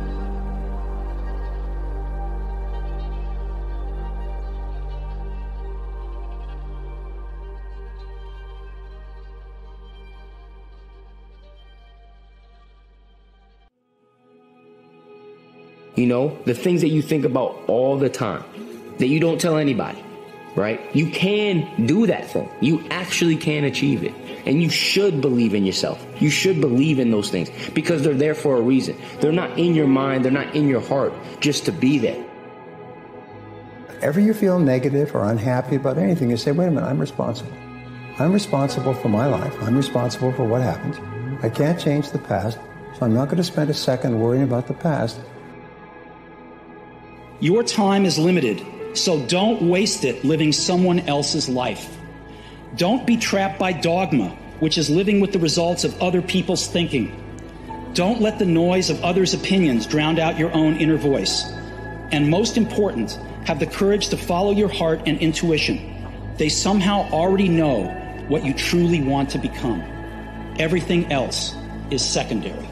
You know, the things that you think about all the time, that you don't tell anybody, right? You can do that thing. You actually can achieve it. And you should believe in yourself. You should believe in those things because they're there for a reason. They're not in your mind. They're not in your heart just to be there. Whenever you feel negative or unhappy about anything, you say, wait a minute, I'm responsible. I'm responsible for my life. I'm responsible for what happens. I can't change the past, so I'm not going to spend a second worrying about the past. Your time is limited, so don't waste it living someone else's life. Don't be trapped by dogma, which is living with the results of other people's thinking. Don't let the noise of others' opinions drown out your own inner voice. And most important, have the courage to follow your heart and intuition. They somehow already know what you truly want to become. Everything else is secondary.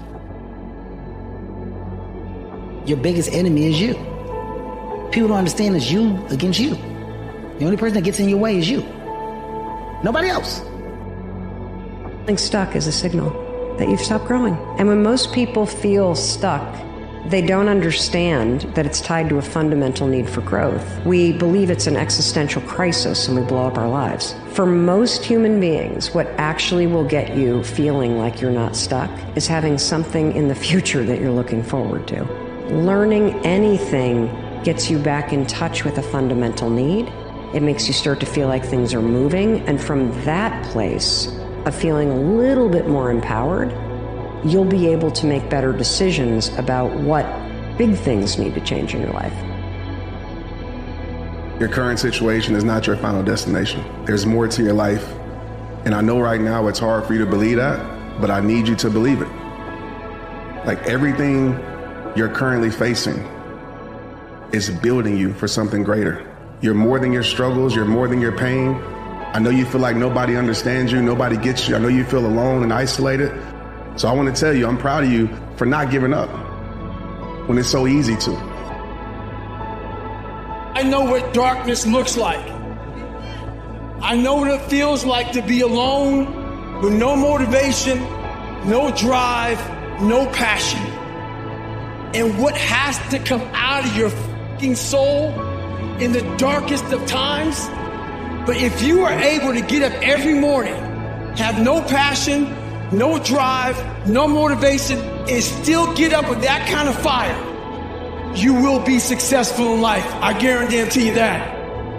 Your biggest enemy is you. People don't understand it's you against you. The only person that gets in your way is you. Nobody else. Feeling stuck is a signal that you've stopped growing. And when most people feel stuck, they don't understand that it's tied to a fundamental need for growth. We believe it's an existential crisis and we blow up our lives. For most human beings, what actually will get you feeling like you're not stuck is having something in the future that you're looking forward to. Learning anything gets you back in touch with a fundamental need. It makes you start to feel like things are moving. And from that place of feeling a little bit more empowered, you'll be able to make better decisions about what big things need to change in your life. Your current situation is not your final destination. There's more to your life. And I know right now it's hard for you to believe that, but I need you to believe it. Like everything you're currently facing is building you for something greater. You're more than your struggles. You're more than your pain. I know you feel like nobody understands you. Nobody gets you. I know you feel alone and isolated. So I want to tell you, I'm proud of you for not giving up when it's so easy to. I know what darkness looks like. I know what it feels like to be alone with no motivation, no drive, no passion. And what has to come out of your soul in the darkest of times. But if you are able to get up every morning, have no passion, no drive, no motivation, and still get up with that kind of fire, you will be successful in life. I guarantee you that.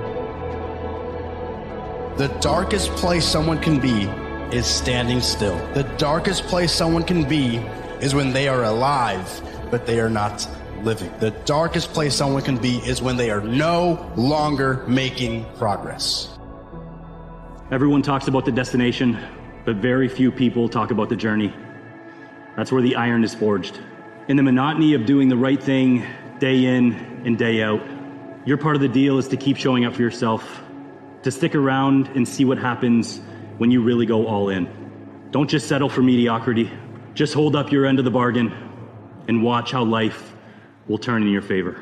The darkest place someone can be is standing still. The darkest place someone can be is when they are alive, but they are not living. The darkest place someone can be is when they are no longer making progress. Everyone talks about the destination, but very few people talk about the journey. That's where the iron is forged. In the monotony of doing the right thing day in and day out, your part of the deal is to keep showing up for yourself, to stick around and see what happens when you really go all in. Don't just settle for mediocrity. Just hold up your end of the bargain and watch how life will turn in your favor.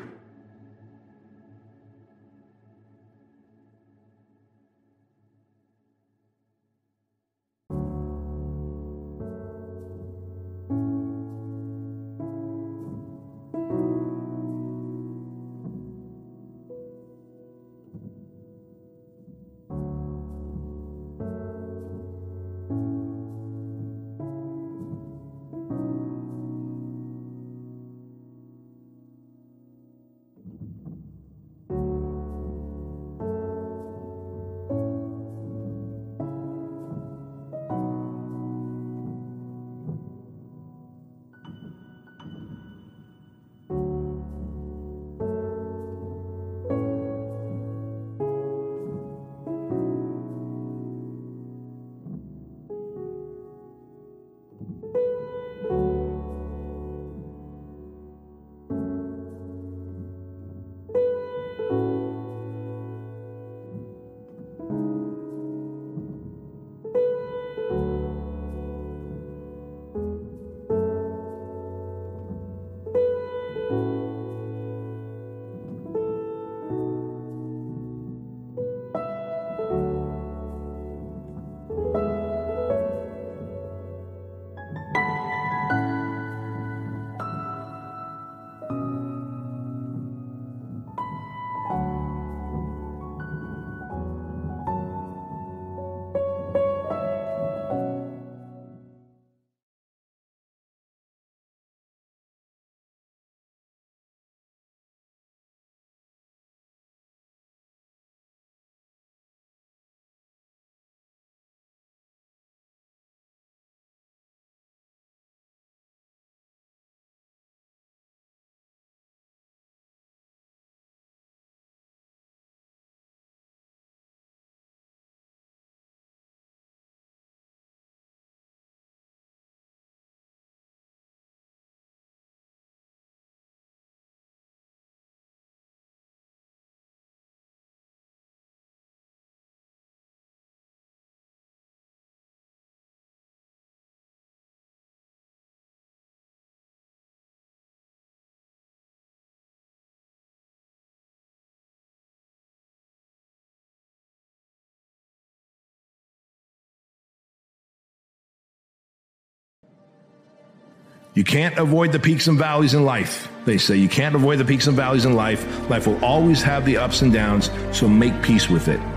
You can't avoid the peaks and valleys in life. They say you can't avoid the peaks and valleys in life. Life will always have the ups and downs, so make peace with it.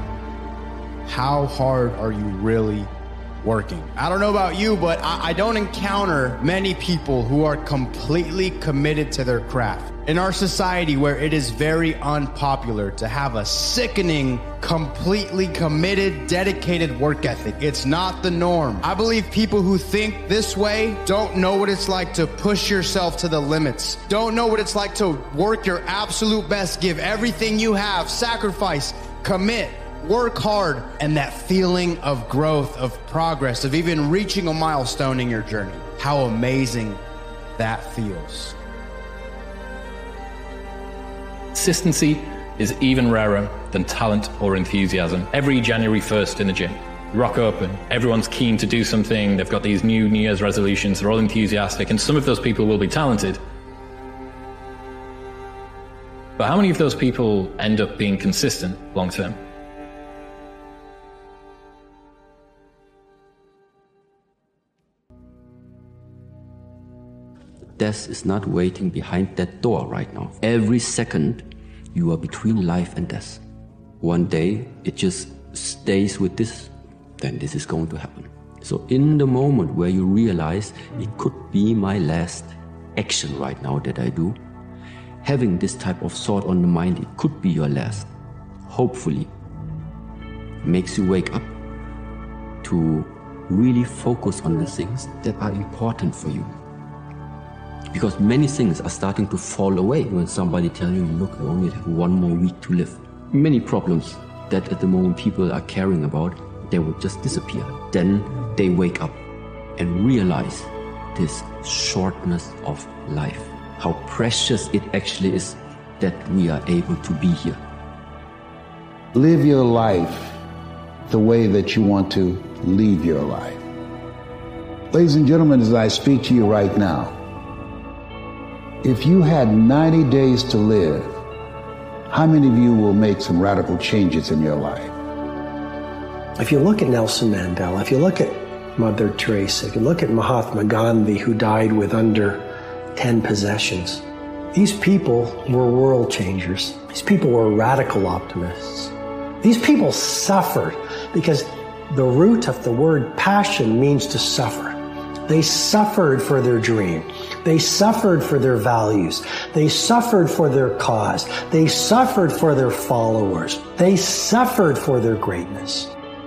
How hard are you really working? I don't know about you, but I don't encounter many people who are completely committed to their craft. In our society where it is very unpopular to have a sickening, completely committed, dedicated work ethic, it's not the norm. I believe people who think this way don't know what it's like to push yourself to the limits, don't know what it's like to work your absolute best, give everything you have, sacrifice, commit, work hard, and that feeling of growth, of progress, of even reaching a milestone in your journey. How amazing that feels. Consistency is even rarer than talent or enthusiasm. Every January 1st in the gym, you rock up and everyone's keen to do something. They've got these New Year's resolutions. They're all enthusiastic, and some of those people will be talented. But how many of those people end up being consistent long term? Death is not waiting behind that door right now. Every second, you are between life and death. One day, it just stays with this, then this is going to happen. So in the moment where you realize it could be my last action right now that I do, having this type of thought on the mind, it could be your last, hopefully makes you wake up to really focus on the things that are important for you. Because many things are starting to fall away when somebody tells you, look, you only have 1 more week to live. Many problems that at the moment people are caring about, they would just disappear. Then they wake up and realize this shortness of life, how precious it actually is that we are able to be here. Live your life the way that you want to lead your life. Ladies and gentlemen, as I speak to you right now, if you had 90 days to live, how many of you will make some radical changes in your life? If you look at Nelson Mandela, if you look at Mother Teresa, if you look at Mahatma Gandhi, who died with under 10 possessions, these people were world changers. These people were radical optimists. These people suffered because the root of the word passion means to suffer. They suffered for their dream. They suffered for their values. They suffered for their cause. They suffered for their followers. They suffered for their greatness.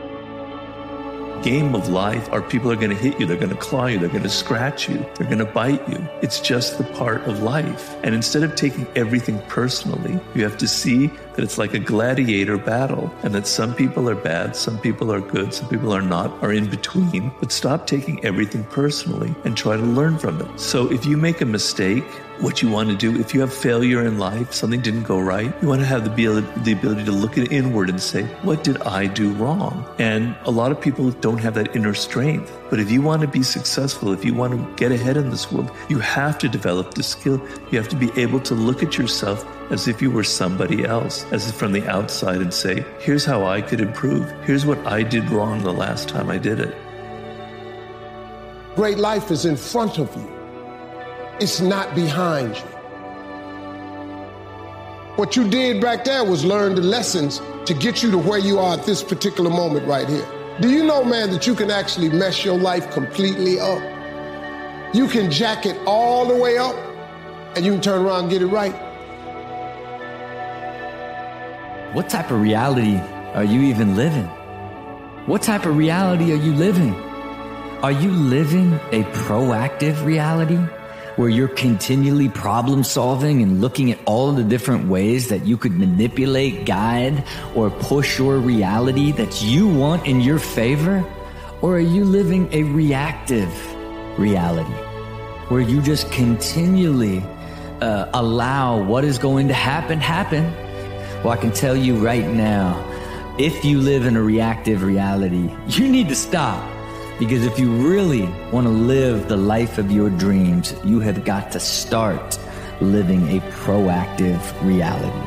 Game of life, our people are going to hit you, they're going to claw you, they're going to scratch you, they're going to bite you. It's just the part of life. And instead of taking everything personally, you have to see that it's like a gladiator battle, and that some people are bad, some people are good, some people are not, are in between. But stop taking everything personally and try to learn from it. So if you make a mistake, what you want to do, if you have failure in life, something didn't go right, you want to have the ability to look inward and say, what did I do wrong? And a lot of people don't have that inner strength. But if you want to be successful, if you want to get ahead in this world, you have to develop the skill. You have to be able to look at yourself as if you were somebody else, as if from the outside, and say, here's how I could improve. Here's what I did wrong the last time I did it. Great life is in front of you. It's not behind you. What you did back there was learn the lessons to get you to where you are at this particular moment right here. Do you know, man, that you can actually mess your life completely up? You can jack it all the way up, and you can turn around and get it right. What type of reality are you even living? What type of reality are you living? Are you living a proactive reality where you're continually problem solving and looking at all the different ways that you could manipulate, guide, or push your reality that you want in your favor? Or are you living a reactive reality where you just continually allow what is going to happen? Well, I can tell you right now, if you live in a reactive reality, you need to stop. Because if you really want to live the life of your dreams, you have got to start living a proactive reality.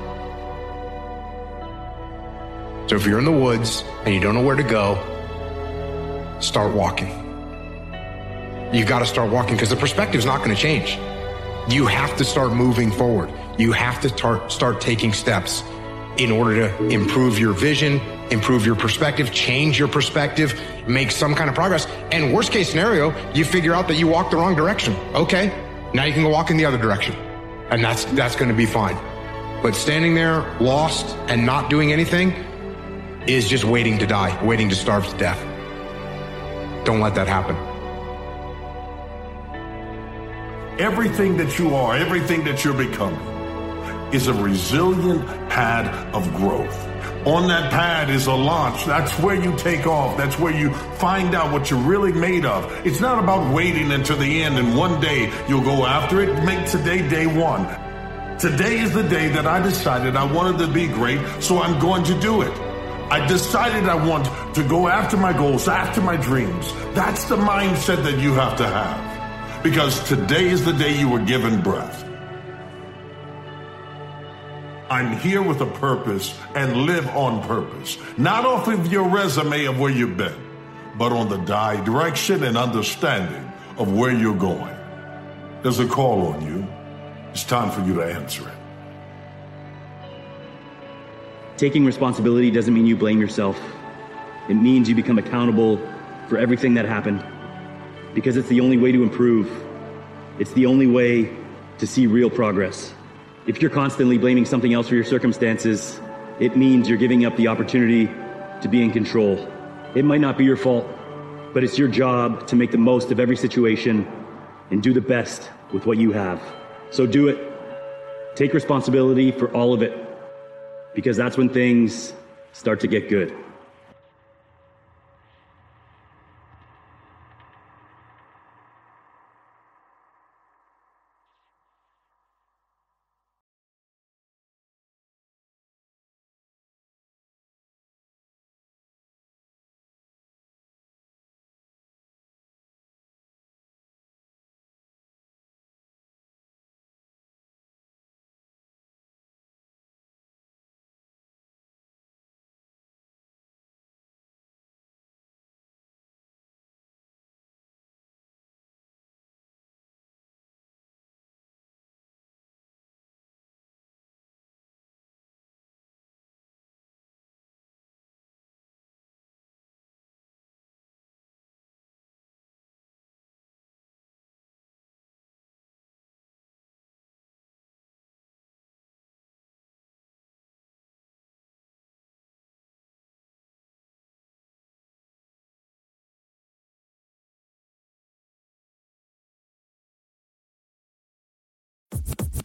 So if you're in the woods and you don't know where to go, start walking. You've got to start walking because the perspective's not going to change. You have to start moving forward. You have to start taking steps in order to improve your vision, improve your perspective, change your perspective, make some kind of progress. And worst case scenario, you figure out that you walked the wrong direction. Okay, now you can go walk in the other direction. And that's going to be fine. But standing there lost and not doing anything is just waiting to die, waiting to starve to death. Don't let that happen. Everything that you are, everything that you're becoming is a resilient pad of growth. On that pad is a launch. That's where you take off. That's where you find out what you're really made of. It's not about waiting until the end and one day you'll go after it. Make today day one. Today is the day that I decided I wanted to be great, so I'm going to do it. I decided I want to go after my goals, after my dreams. That's the mindset that you have to have. Because today is the day you were given breath. I'm here with a purpose and live on purpose. Not off of your resume of where you've been, but on the direction and understanding of where you're going. There's a call on you. It's time for you to answer it. Taking responsibility doesn't mean you blame yourself. It means you become accountable for everything that happened. Because it's the only way to improve. It's the only way to see real progress. If you're constantly blaming something else for your circumstances, it means you're giving up the opportunity to be in control. It might not be your fault, but it's your job to make the most of every situation and do the best with what you have. So do it. Take responsibility for all of it, because that's when things start to get good.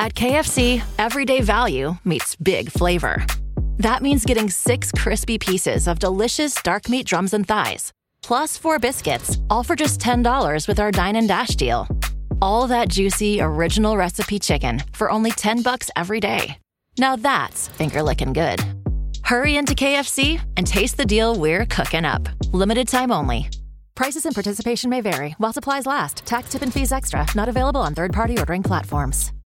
At KFC, everyday value meets big flavor. That means getting 6 crispy pieces of delicious dark meat drums and thighs, plus 4 biscuits, all for just $10 with our Dine and Dash deal. All that juicy, original recipe chicken for only $10 every day. Now that's finger-licking good. Hurry into KFC and taste the deal we're cooking up. Limited time only. Prices and participation may vary while supplies last. Tax, tip, and fees extra. Not available on third-party ordering platforms.